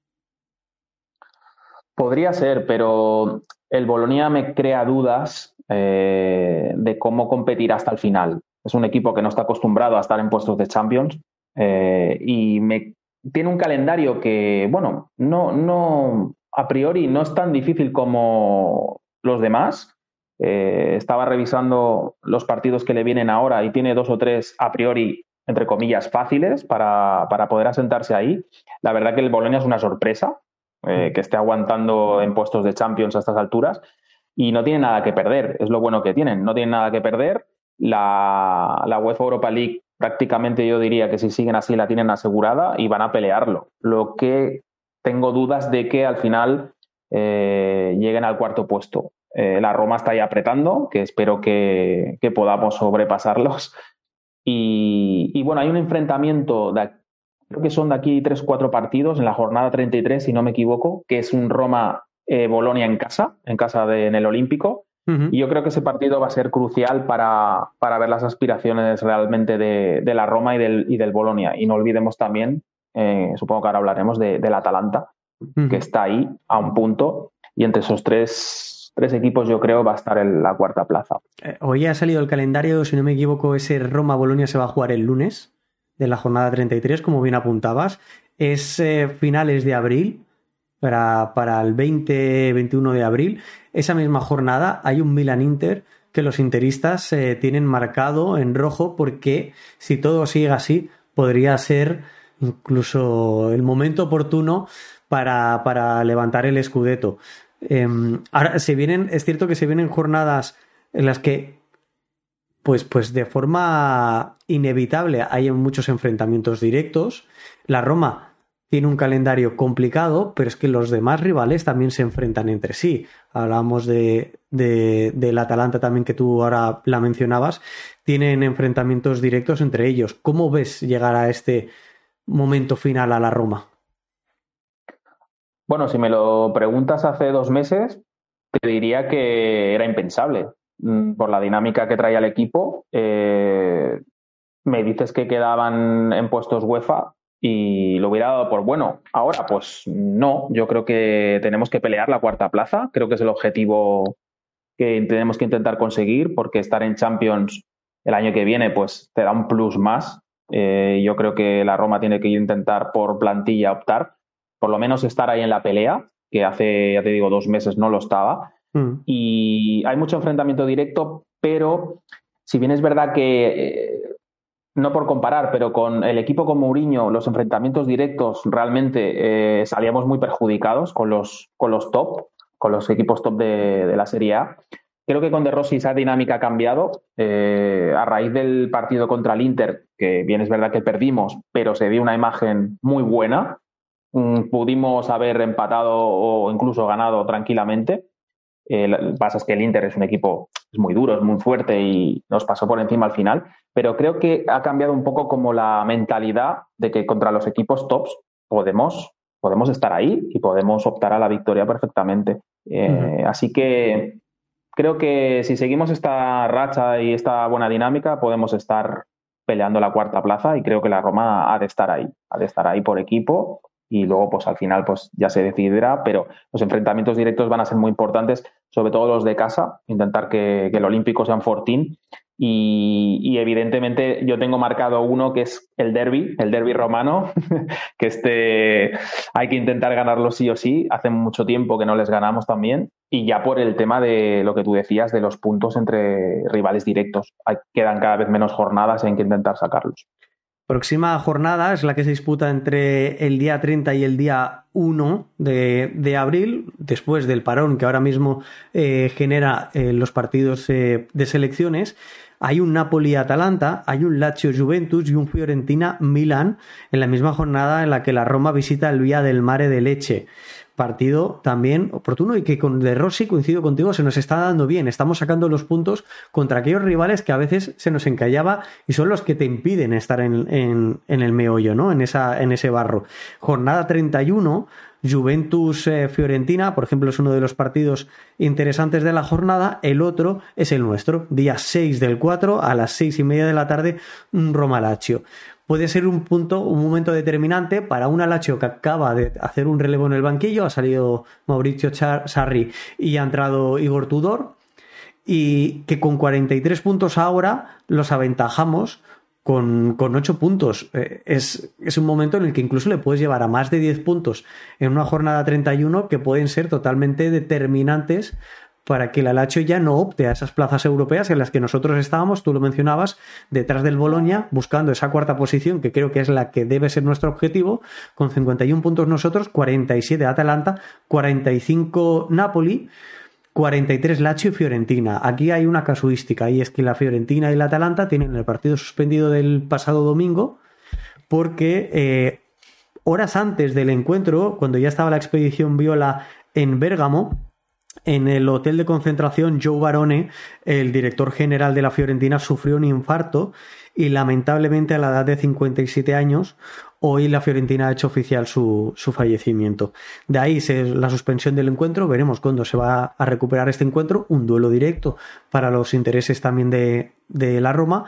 S4: Podría ser, pero el Bologna me crea dudas eh, de cómo competir hasta el final. Es un equipo que no está acostumbrado a estar en puestos de Champions eh, y me tiene un calendario que, bueno, no, no a priori no es tan difícil como los demás. Eh, estaba revisando los partidos que le vienen ahora y tiene dos o tres a priori, entre comillas, fáciles para, para poder asentarse ahí. La verdad que el Bologna es una sorpresa eh, que esté aguantando en puestos de Champions a estas alturas, y no tiene nada que perder, es lo bueno que tienen, no tienen nada que perder. La, la UEFA Europa League prácticamente yo diría que si siguen así la tienen asegurada y van a pelearlo. Lo que tengo dudas de que al final eh, lleguen al cuarto puesto. Eh, la Roma está ahí apretando, que espero que, que podamos sobrepasarlos. Y, y bueno, hay un enfrentamiento, de, creo que son de aquí tres cuatro partidos en la jornada treinta y tres, si no me equivoco, que es un Roma-Bolonia eh, en casa, en casa de, en el Olímpico. Uh-huh. Y yo creo que ese partido va a ser crucial para, para ver las aspiraciones realmente de, de la Roma y del, y del Bolonia. Y no olvidemos también, eh, supongo que ahora hablaremos, de, del Atalanta, uh-huh. que está ahí a un punto. Y entre esos tres tres, tres equipos yo creo va a estar en la cuarta plaza.
S3: Eh, hoy ha salido el calendario, si no me equivoco, ese Roma-Bolonia se va a jugar el lunes de la jornada treinta y tres, como bien apuntabas. Es eh, finales de abril, para, para el veinte veintiuno de abril. Esa misma jornada hay un Milan-Inter que los interistas eh, tienen marcado en rojo, porque si todo sigue así podría ser incluso el momento oportuno para, para levantar el Scudetto. Eh, ahora se vienen, es cierto que se vienen jornadas en las que pues, pues de forma inevitable hay muchos enfrentamientos directos. La Roma tiene un calendario complicado, pero es que los demás rivales también se enfrentan entre sí. Hablamos de, de, del Atalanta también, que tú ahora la mencionabas. Tienen enfrentamientos directos entre ellos. ¿Cómo ves llegar a este momento final a la Roma?
S4: Bueno, si me lo preguntas hace dos meses, te diría que era impensable. Por la dinámica que traía el equipo, eh, me dices que quedaban en puestos UEFA y lo hubiera dado por bueno. Ahora, pues no, yo creo que tenemos que pelear la cuarta plaza. Creo que es el objetivo que tenemos que intentar conseguir, porque estar en Champions el año que viene pues te da un plus más. Eh, yo creo que la Roma tiene que intentar por plantilla optar, por lo menos estar ahí en la pelea, que hace, ya te digo, dos meses no lo estaba. Mm. Y hay mucho enfrentamiento directo, pero si bien es verdad que, eh, no por comparar, pero con el equipo con Mourinho, los enfrentamientos directos realmente eh, salíamos muy perjudicados con los, con los top, con los equipos top de, de la Serie A. Creo que con De Rossi esa dinámica ha cambiado. Eh, a raíz del partido contra el Inter, que bien es verdad que perdimos, pero se dio una imagen muy buena. Mm, pudimos haber empatado o incluso ganado tranquilamente. Eh, lo que pasa es que el Inter es un equipo es muy duro, es muy fuerte y nos pasó por encima al final. Pero creo que ha cambiado un poco como la mentalidad de que contra los equipos tops podemos, podemos estar ahí y podemos optar a la victoria perfectamente. Eh, uh-huh. Así que creo que si seguimos esta racha y esta buena dinámica, podemos estar peleando la cuarta plaza, y creo que la Roma ha de estar ahí, ha de estar ahí por equipo, y luego pues al final pues ya se decidirá, pero los enfrentamientos directos van a ser muy importantes, sobre todo los de casa, intentar que, que el Olímpico sea un fortín, y, y evidentemente yo tengo marcado uno que es el derbi, el derbi romano, que este hay que intentar ganarlo sí o sí, hace mucho tiempo que no les ganamos también, y ya por el tema de lo que tú decías de los puntos entre rivales directos, hay, quedan cada vez menos jornadas en que intentar sacarlos.
S3: Próxima jornada es la que se disputa entre el día treinta y el día uno de, de abril, después del parón que ahora mismo eh, genera eh, los partidos eh, de selecciones. Hay un Napoli-Atalanta, hay un Lazio-Juventus y un Fiorentina-Milan en la misma jornada en la que la Roma visita el Via del Mare de Lecce. Partido también oportuno y que con De Rossi, coincido contigo, se nos está dando bien. Estamos sacando los puntos contra aquellos rivales que a veces se nos encallaba y son los que te impiden estar en, en, en el meollo, ¿no? En, esa, en ese barro. Jornada treinta y uno, Juventus-Fiorentina, eh, por ejemplo, es uno de los partidos interesantes de la jornada. El otro es el nuestro, día seis del cuatro a las seis y media de la tarde, Roma-Lazio. Puede ser un punto, un momento determinante para una Lazio que acaba de hacer un relevo en el banquillo. Ha salido Maurizio Sarri y ha entrado Igor Tudor, y que con cuarenta y tres puntos ahora los aventajamos con, con ocho puntos. Eh, es, es un momento en el que incluso le puedes llevar a más de diez puntos en una jornada treinta y uno que pueden ser totalmente determinantes para que la Lazio ya no opte a esas plazas europeas en las que nosotros estábamos, tú lo mencionabas, detrás del Bologna, buscando esa cuarta posición, que creo que es la que debe ser nuestro objetivo, con cincuenta y uno puntos nosotros, cuarenta y siete Atalanta, cuarenta y cinco Napoli, cuarenta y tres Lazio y Fiorentina. Aquí hay una casuística, y es que la Fiorentina y la Atalanta tienen el partido suspendido del pasado domingo, porque eh, horas antes del encuentro, cuando ya estaba la expedición Viola en Bérgamo, en el hotel de concentración, Joe Barone, el director general de la Fiorentina, sufrió un infarto y lamentablemente a la edad de cincuenta y siete años, hoy la Fiorentina ha hecho oficial su, su fallecimiento. De ahí se, la suspensión del encuentro. Veremos cuándo se va a recuperar este encuentro, un duelo directo para los intereses también de, de la Roma,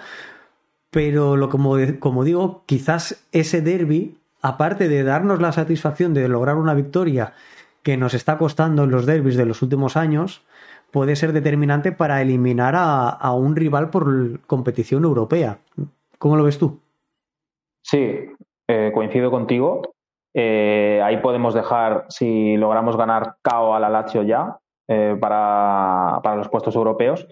S3: pero lo, como, como digo, quizás ese derbi, aparte de darnos la satisfacción de lograr una victoria que nos está costando en los derbis de los últimos años, puede ser determinante para eliminar a, a un rival por competición europea. ¿Cómo lo ves tú?
S4: Sí, eh, coincido contigo. Eh, ahí podemos dejar, si logramos ganar K O a la Lazio ya, eh, para, para los puestos europeos.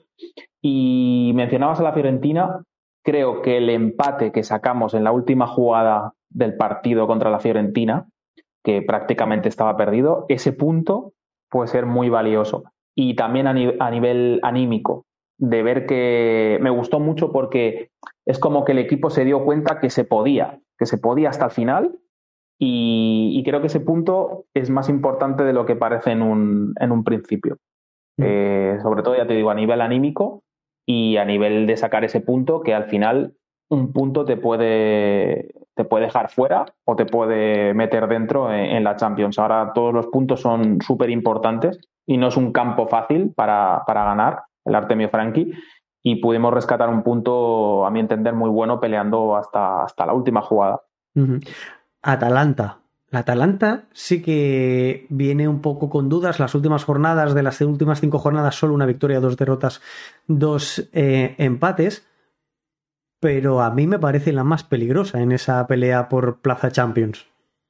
S4: Y mencionabas a la Fiorentina. Creo que el empate que sacamos en la última jugada del partido contra la Fiorentina, que prácticamente estaba perdido, ese punto puede ser muy valioso. Y también a, ni- a nivel anímico, de ver que me gustó mucho porque es como que el equipo se dio cuenta que se podía, que se podía hasta el final. Y, y creo que ese punto es más importante de lo que parece en un, en un principio. Eh, sobre todo, ya te digo, a nivel anímico y a nivel de sacar ese punto, que al final un punto te puede, te puede dejar fuera o te puede meter dentro en, en la Champions. Ahora todos los puntos son súper importantes y no es un campo fácil para, para ganar el Artemio Franchi, y pudimos rescatar un punto, a mi entender, muy bueno peleando hasta, hasta la última jugada.
S3: Uh-huh. Atalanta. La Atalanta sí que viene un poco con dudas. Las últimas jornadas, de las últimas cinco jornadas, solo una victoria, dos derrotas, dos eh, empates. Pero a mí me parece la más peligrosa en esa pelea por Plaza Champions.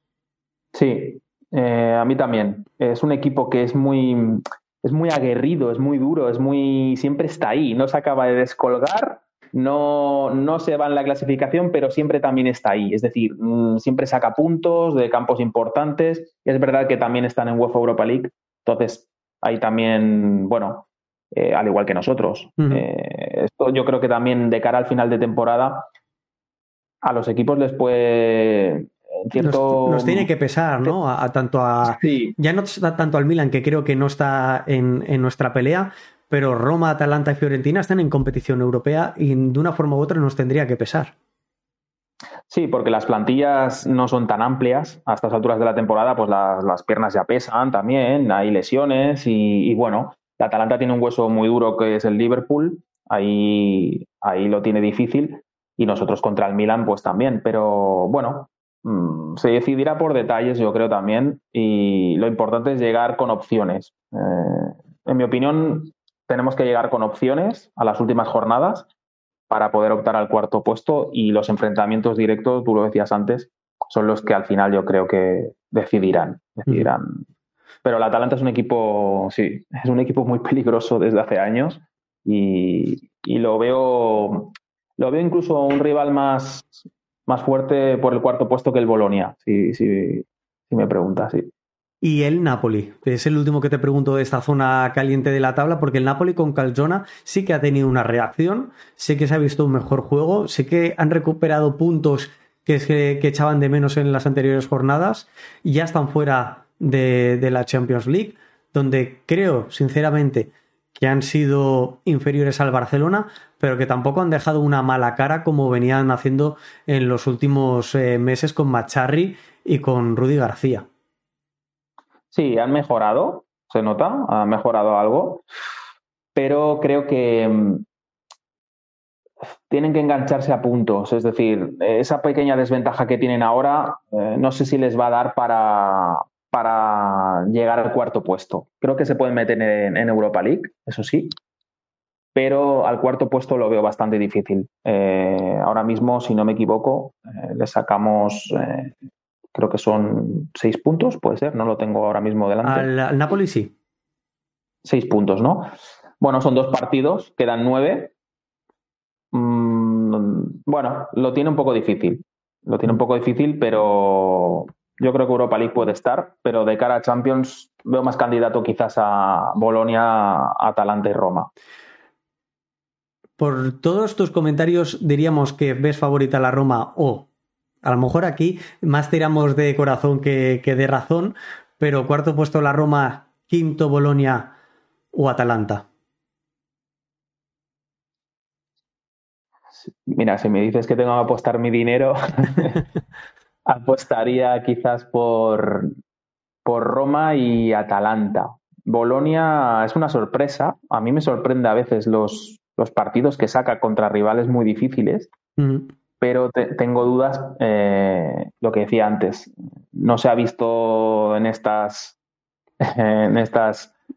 S4: Sí, eh, a mí también. Es un equipo que es muy, es muy aguerrido, es muy duro, es muy, siempre está ahí, no se acaba de descolgar, no, no se va en la clasificación, pero siempre también está ahí. Es decir, mmm, siempre saca puntos de campos importantes. Es verdad que también están en UEFA Europa League, entonces ahí también, bueno, eh, al igual que nosotros. Uh-huh. Eh, esto yo creo que también de cara al final de temporada a los equipos les puede... Cierto...
S3: Nos, nos tiene que pesar, ¿no? A, a tanto a...
S4: Sí.
S3: Ya no tanto al Milan, que creo que no está en, en nuestra pelea, pero Roma, Atalanta y Fiorentina están en competición europea y de una forma u otra nos tendría que pesar.
S4: Sí, porque las plantillas no son tan amplias. A estas alturas de la temporada, pues las, las piernas ya pesan también, hay lesiones y, y bueno, la Atalanta tiene un hueso muy duro que es el Liverpool, ahí, ahí lo tiene difícil, y nosotros contra el Milan pues también, pero bueno, mmm, se decidirá por detalles, yo creo también, y lo importante es llegar con opciones. Eh, en mi opinión, tenemos que llegar con opciones a las últimas jornadas para poder optar al cuarto puesto, y los enfrentamientos directos, tú lo decías antes, son los que al final yo creo que decidirán. decidirán. Uh-huh. Pero el Atalanta es un equipo, sí, es un equipo muy peligroso desde hace años, y, y lo veo lo veo incluso un rival más, más fuerte por el cuarto puesto que el Bolonia, si, si, si me preguntas, sí.
S3: Y el Napoli, que es el último que te pregunto de esta zona caliente de la tabla, porque el Napoli con Calzona sí que ha tenido una reacción, sé que se ha visto un mejor juego, sé que han recuperado puntos que, que echaban de menos en las anteriores jornadas y ya están fuera de, de la Champions League, donde creo, sinceramente, que han sido inferiores al Barcelona, pero que tampoco han dejado una mala cara como venían haciendo en los últimos eh, meses con Macharri y con Rudy García.
S4: Sí, han mejorado, se nota, han mejorado algo, pero creo que mmm, tienen que engancharse a puntos. Es decir, esa pequeña desventaja que tienen ahora, eh, no sé si les va a dar para, para llegar al cuarto puesto. Creo que se pueden meter en, en Europa League, eso sí, pero al cuarto puesto lo veo bastante difícil. Eh, ahora mismo, si no me equivoco, eh, le sacamos... Eh, creo que son seis puntos, puede ser, no lo tengo ahora mismo delante.
S3: Al, al Napoli sí.
S4: Seis puntos, ¿no? Bueno, son dos partidos, quedan nueve. Mm, bueno, lo tiene un poco difícil. Lo tiene un poco difícil, pero yo creo que Europa League puede estar, pero de cara a Champions veo más candidato quizás a Bolonia, Atalanta y Roma.
S3: Por todos tus comentarios diríamos que ves favorita a la Roma, o a lo mejor aquí más tiramos de corazón que, que de razón, pero cuarto puesto la Roma, quinto Bolonia o Atalanta.
S4: Mira, si me dices que tengo que apostar mi dinero, apostaría quizás por, por Roma y Atalanta. Bolonia es una sorpresa. A mí me sorprende a veces los, los partidos que saca contra rivales muy difíciles. Mm. Pero te, tengo dudas, eh, lo que decía antes, no se ha visto en estas, en estas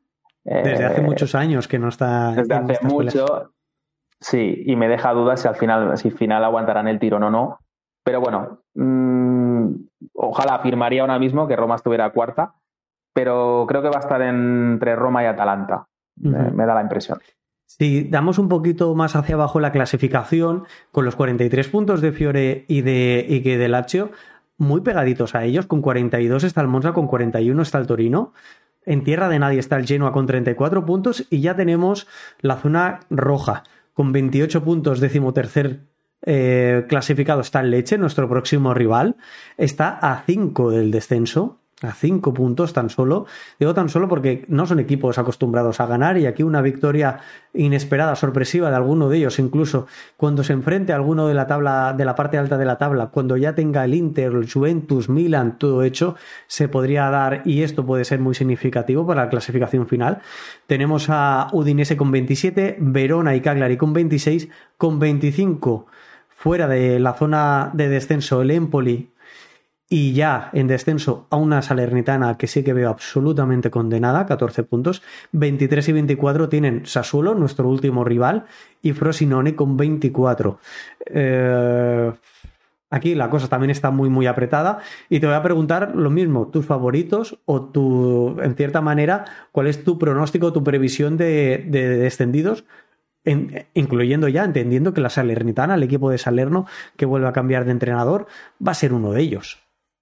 S3: Desde
S4: eh,
S3: hace muchos años que no está.
S4: Desde hace mucho, peleas. Sí, y me deja dudas si al final, si al final aguantarán el tirón o no. Pero bueno, mmm, ojalá afirmaría ahora mismo que Roma estuviera cuarta, pero creo que va a estar entre Roma y Atalanta. Uh-huh. me, me da la impresión.
S3: Si damos un poquito más hacia abajo la clasificación, con los cuarenta y tres puntos de Fiore y de, y de Lazio, muy pegaditos a ellos, con cuarenta y dos está el Monza, con cuarenta y uno está el Torino. En tierra de nadie está el Genoa con treinta y cuatro puntos y ya tenemos la zona roja con veintiocho puntos, decimotercer eh, clasificado está el Lecce, nuestro próximo rival. Está a cinco del descenso, a cinco puntos tan solo. Digo tan solo porque no son equipos acostumbrados a ganar y aquí una victoria inesperada, sorpresiva de alguno de ellos, incluso cuando se enfrente a alguno de la tabla, de la parte alta de la tabla, cuando ya tenga el Inter, el Juventus, Milan, todo hecho, se podría dar, y esto puede ser muy significativo para la clasificación final. Tenemos a Udinese con veintisiete, Verona y Cagliari con veintiséis, con veinticinco fuera de la zona de descenso el Empoli. Y ya en descenso a una Salernitana que sí que veo absolutamente condenada, catorce puntos. veintitrés y veinticuatro tienen Sassuolo, nuestro último rival, y Frosinone con veinticuatro. Eh, aquí la cosa también está muy muy apretada y te voy a preguntar lo mismo, tus favoritos o tu, en cierta manera, cuál es tu pronóstico, tu previsión de, de descendidos, en, incluyendo ya, entendiendo que la Salernitana, el equipo de Salerno que vuelve a cambiar de entrenador, va a ser uno de ellos.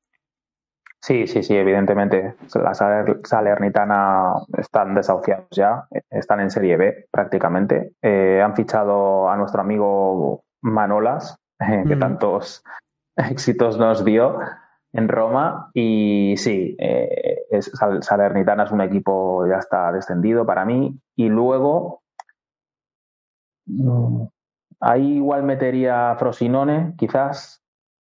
S4: Sí, sí, sí, evidentemente. La Salernitana están desahuciados ya, están en Serie B prácticamente. Eh, han fichado a nuestro amigo Manolas, eh, que mm. tantos éxitos nos dio en Roma. Y sí, eh, es, Salernitana es un equipo, ya está descendido para mí. Y luego, mm, ahí igual metería Frosinone, quizás,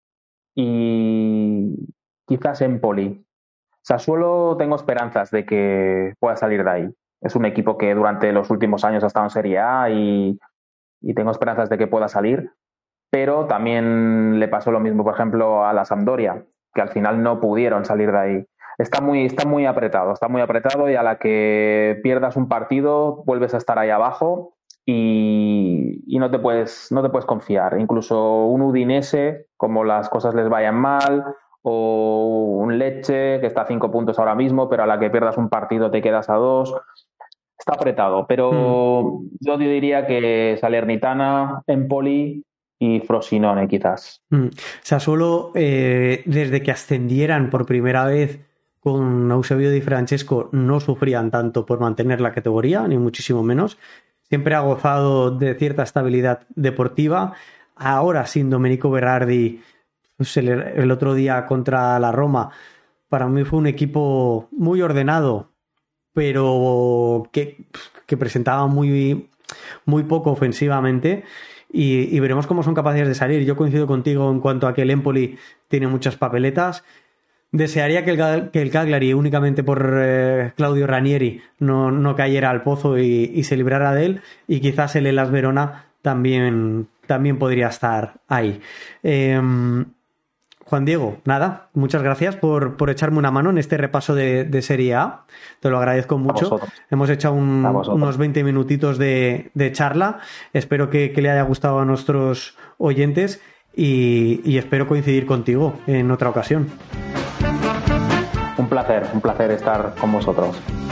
S4: y quizás Empoli. Sassuolo tengo esperanzas de que pueda salir de ahí. Es un equipo que durante los últimos años ha estado en Serie A y, y tengo esperanzas de que pueda salir, pero también le pasó lo mismo, por ejemplo, a la Sampdoria, que al final no pudieron salir de ahí. Está muy, está muy apretado, está muy apretado y a la que pierdas un partido vuelves a estar ahí abajo y, y no te puedes, no te puedes confiar. Incluso un Udinese, como las cosas les vayan mal, o un Lecce que está a cinco puntos ahora mismo, pero a la que pierdas un partido te quedas a dos. Está apretado, pero mm. yo diría que Salernitana, Empoli y Frosinone quizás.
S3: Mm. Sassuolo, eh, desde que ascendieran por primera vez con Eusebio Di Francesco, no sufrían tanto por mantener la categoría, ni muchísimo menos. Siempre ha gozado de cierta estabilidad deportiva. Ahora, sin Domenico Berardi, el otro día contra la Roma, para mí fue un equipo muy ordenado, pero que, que presentaba muy, muy poco ofensivamente y, y veremos cómo son capaces de salir. Yo coincido contigo en cuanto a que el Empoli tiene muchas papeletas. Desearía que el, que el Cagliari, únicamente por eh, Claudio Ranieri, no, no cayera al pozo y, y se librara de él, y quizás el Hellas Verona también, también podría estar ahí. Eh, Juan Diego, nada, muchas gracias por, por echarme una mano en este repaso de, de Serie A. Te lo agradezco mucho. Hemos echado un, unos veinte minutitos de, de charla. Espero que, que le haya gustado a nuestros oyentes y, y espero coincidir contigo en otra ocasión.
S4: Un placer, un placer estar con vosotros.